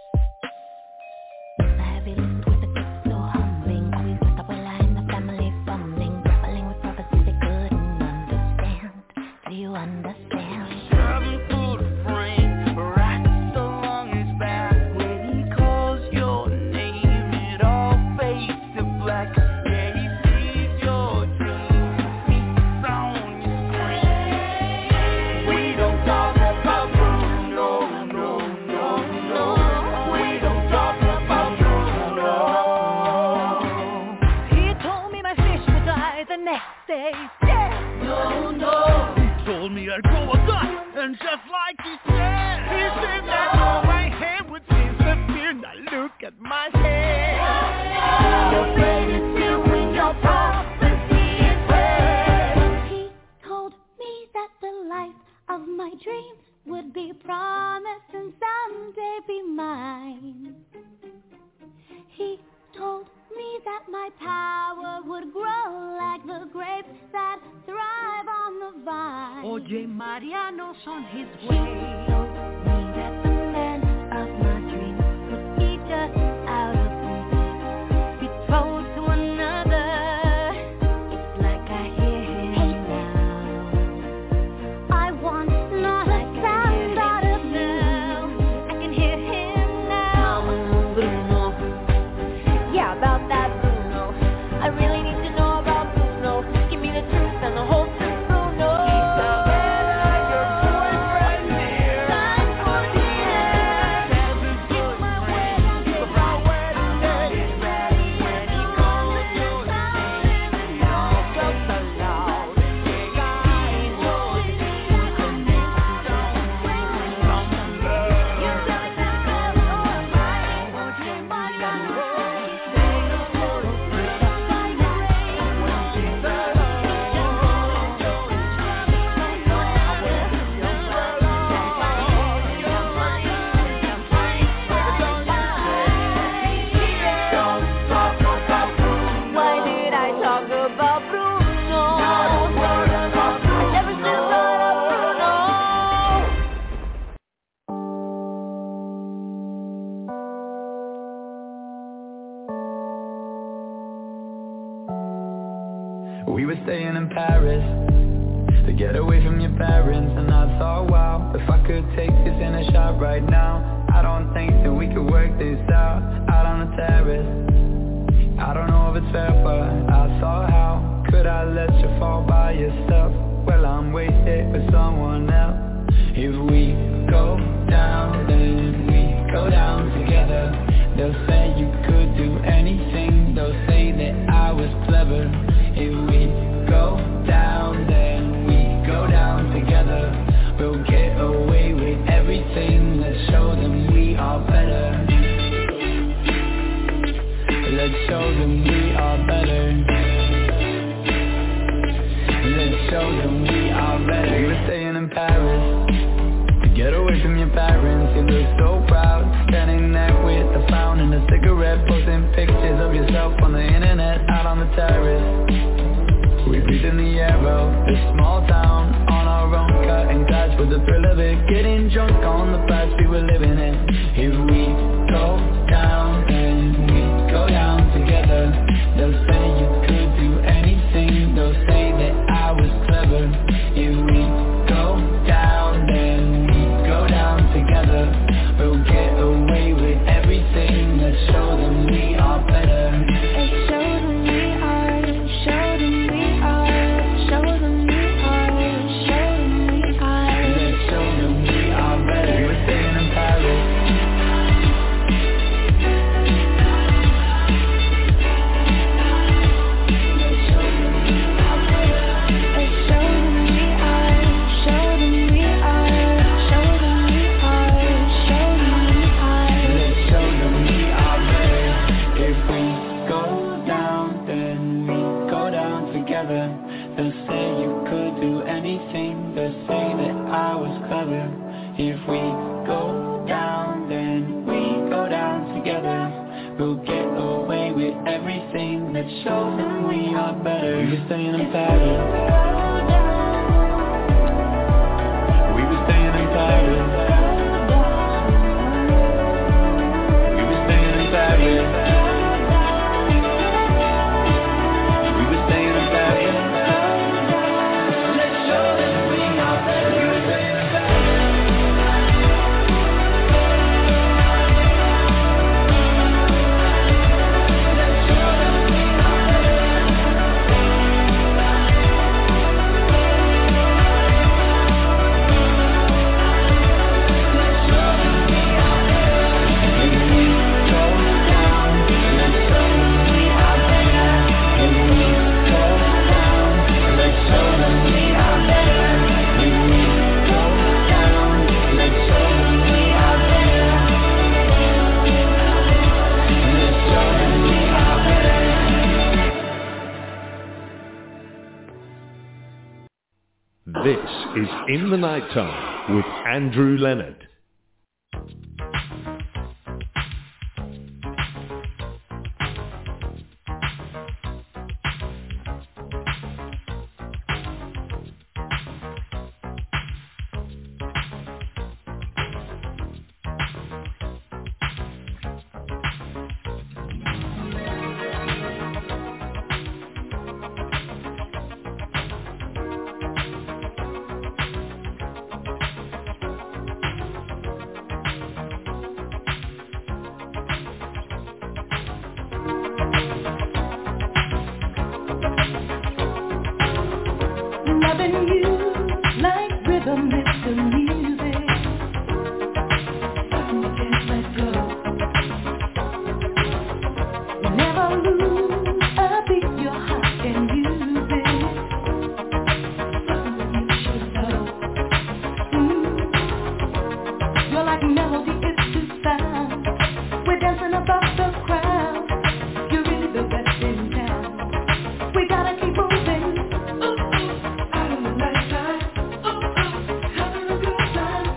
Speaker 6: The heavy lips with the grip so humbling. Always with the abuela in the family fumbling. Grappling with prophecies they couldn't understand. Do you understand?
Speaker 5: Seven foot frame, right along his back. When he calls your name, it all fades to black. Yeah, he sees your dreams, speaks on your screen. We don't talk about Bruno, no, no, no. We don't talk about Bruno.
Speaker 6: He told me my fish would die the next day. Yeah.
Speaker 5: No, no. He told me I'd grow a gut, and just like he said, he said that all my hair would disappear. Now look at my hair.
Speaker 6: Your brain is filled with your prophecy is red. He told me that the life of my dreams would be promised and someday be mine. He told me that my power would grow like the grapes that thrive on the vine.
Speaker 5: Oye, Mariano's on his
Speaker 6: He
Speaker 5: way.
Speaker 6: told me that the man of my dreams would be just out of reach, betrothed to another. It's like I hear him now. I want not a sound out of me. I can hear him now. Bruno. Yeah, about that Bruno. I really need to know about Bruno. Give me the truth and the whole truth, Bruno.
Speaker 5: Your boyfriend here.
Speaker 6: Time for the end. It's my wedding day.
Speaker 5: My wedding day.
Speaker 6: It's ready and he calls your name.
Speaker 5: No clouds allowed. Sky is yours.
Speaker 6: You're telling the story, or am I? Oye, Mariano. Why did I talk about Bruno? I never should have thought of
Speaker 15: We were staying in Paris to get away from your parents, and I thought, wow, if I could take this in a shot right now, I don't think that we could work this out, out on the terrace. I don't know if it's fair, but I thought, how could I let you fall by yourself? Well, I'm wasted with someone else. If we go down, then we go down together. They'll say you could do anything, they'll say that I was clever. If we go down, then we go down together. We'll get away with everything, let's show them we are better. Let's show them we are better. Let's show them we are better. We were staying in Paris to get away from your parents. You look so proud, standing there with a frown and a cigarette, posting pictures of yourself on the internet, out on the terrace. We breathe in the air of this small town, on our own, cutting glass with the thrill of it, getting drunk on the past we were living in. If we go down, then we go down together. They'll say you could do anything, they'll say that I was clever. If we go down, then we go down together. We'll get away with everything, let's show them we are better.
Speaker 14: Let's show them we are, show them we are, show them we are, show them we are.
Speaker 15: Let's show them we are better. We were staying in Paris. They'll say you could do anything, they'll say that I was clever. If we go down, then we go down together. We'll get away with everything, that shows them we are better. We were staying in Paris. We were staying in Paris. We were staying in Paris.
Speaker 2: This is In the Nighttime with Andrew Leonard.
Speaker 14: Loving you like rhythm is the music. Something you can't let go. Never lose a beat, your heart can use it. Something that you should know. Mm. You're like melody, it's the sound. We're dancing above the crowd. You're really the best in town. We gotta keep moving. Out in the nighttime, oh, oh, having a good time.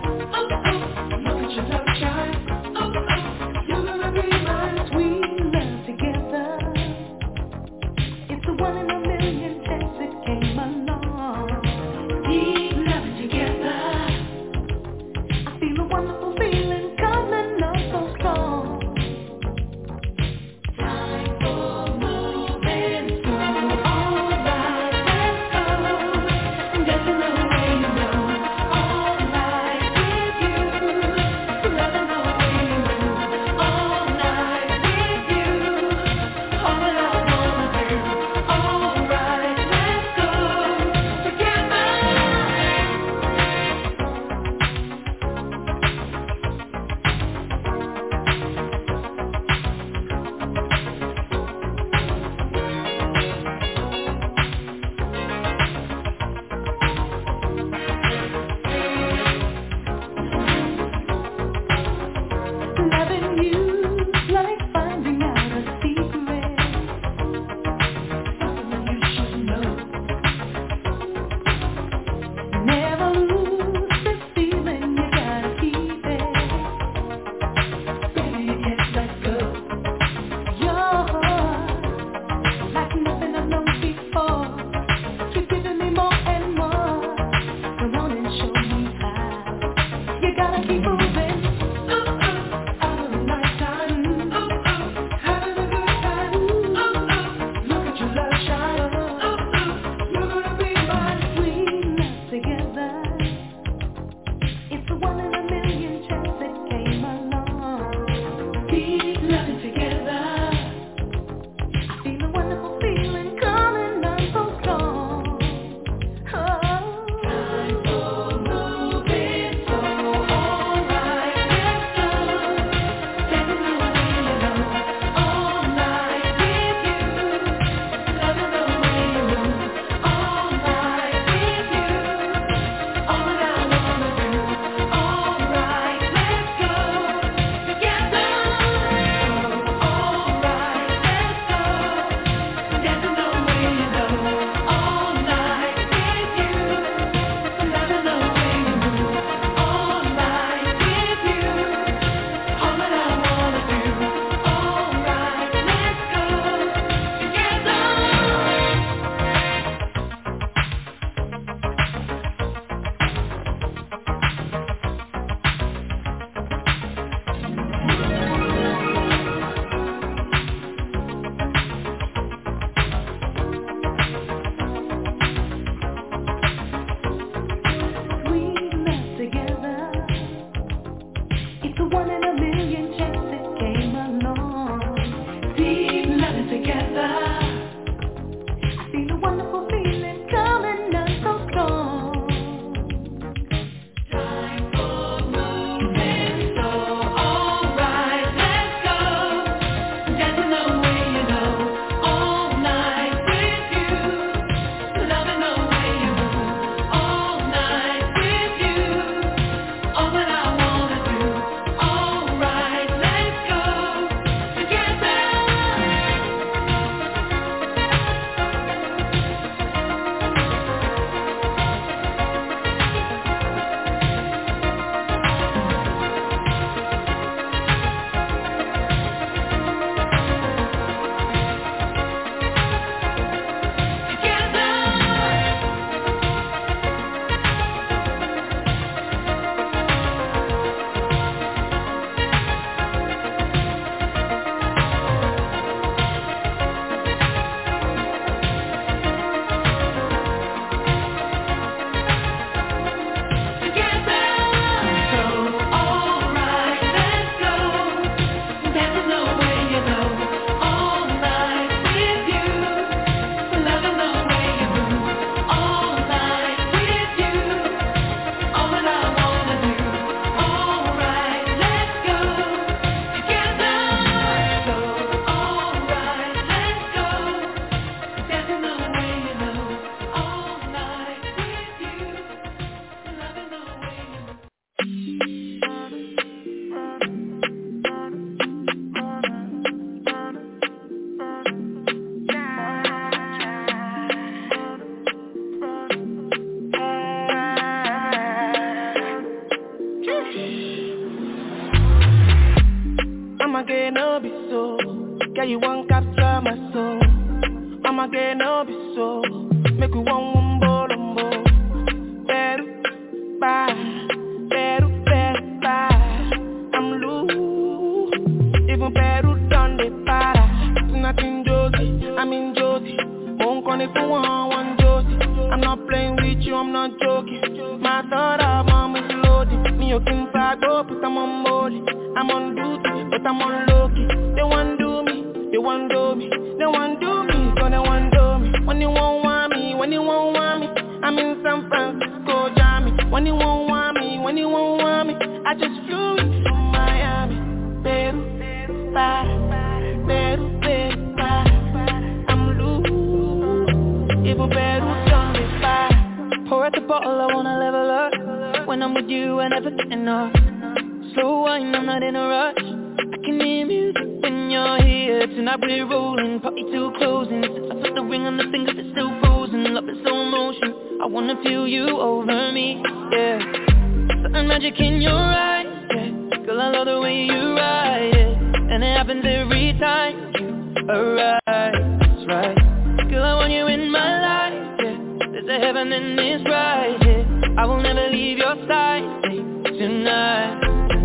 Speaker 16: you won't capture my soul. I'm again, no be so. Make you one wumbo lumbo. Better, bye. Better, better, bye. I'm loose. Even better done the para. Nothing Josie, I'm in Josie. Won't connect to one, one Josie. I'm not playing with you, I'm not joking. My thought of mom is loaded. Me, you can fuck up, but I'm on molly. I'm on duty, but I'm on low-key. They want do me, they want do me. They want do me, so they want do me. When you won't want me, when you won't want me, I'm in San Francisco, Jammy. When you won't want me, when you won't want me, I just flew in from Miami. Peru, para, Peru, Peru, para. I'm loose, even Peru done me para.
Speaker 17: Pour out the bottle, I wanna level up. When I'm with you, I never get enough. Slow wine, I'm not in a rush. I can hear music when you're here. Tonight we're rolling, party till closing. Since I put the ring on the finger, it's still frozen. Love is slow motion, I wanna feel you over me, yeah. Certain magic in your eyes, yeah. Girl, I love the way you ride it. And it happens every time you arrive, that's right. Girl, I want you in my life, yeah. There's a heaven and it's right here, yeah. I will never leave your side, hey, tonight.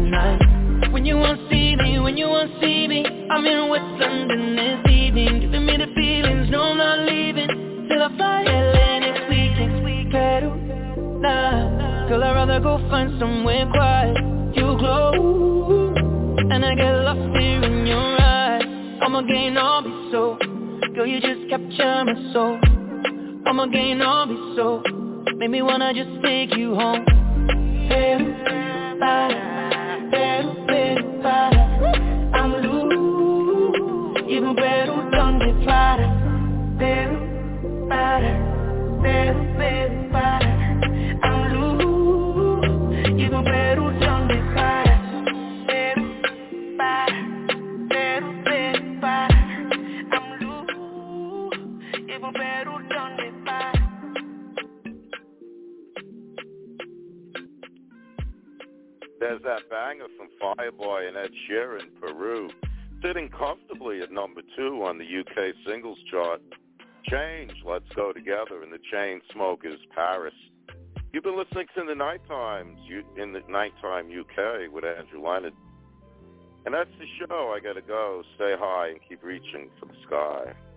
Speaker 17: When you won't see me, when you won't see me, I'm in West London this evening, giving me the feelings, no I'm not leaving, till I fly L A next week, next week, Peru, nah, girl I'd rather go find somewhere quiet, you glow, and I get lost here in your eyes, I'm again, I'll be so, girl you just capture my soul, I'm again, I'll be so, make me wanna just take you home, Peru, bye. Peru, Peru, para. I'm loose, even Peru done the para. Peru, para. Peru, Peru, para. I'm loose, even Peru done the para. Peru, para. Peru, Peru, para. I'm loose, even Peru done the para.
Speaker 3: There's that banger from Fireboy and Ed Sheeran, Peru, sitting comfortably at number two on the U K singles chart. Change, Let's Go Together, in the Chainsmokers, Paris. You've been listening to the Night Times in the Nighttime U K with Andrew Leonard. And that's the show. I got to go. Stay high and keep reaching for the sky.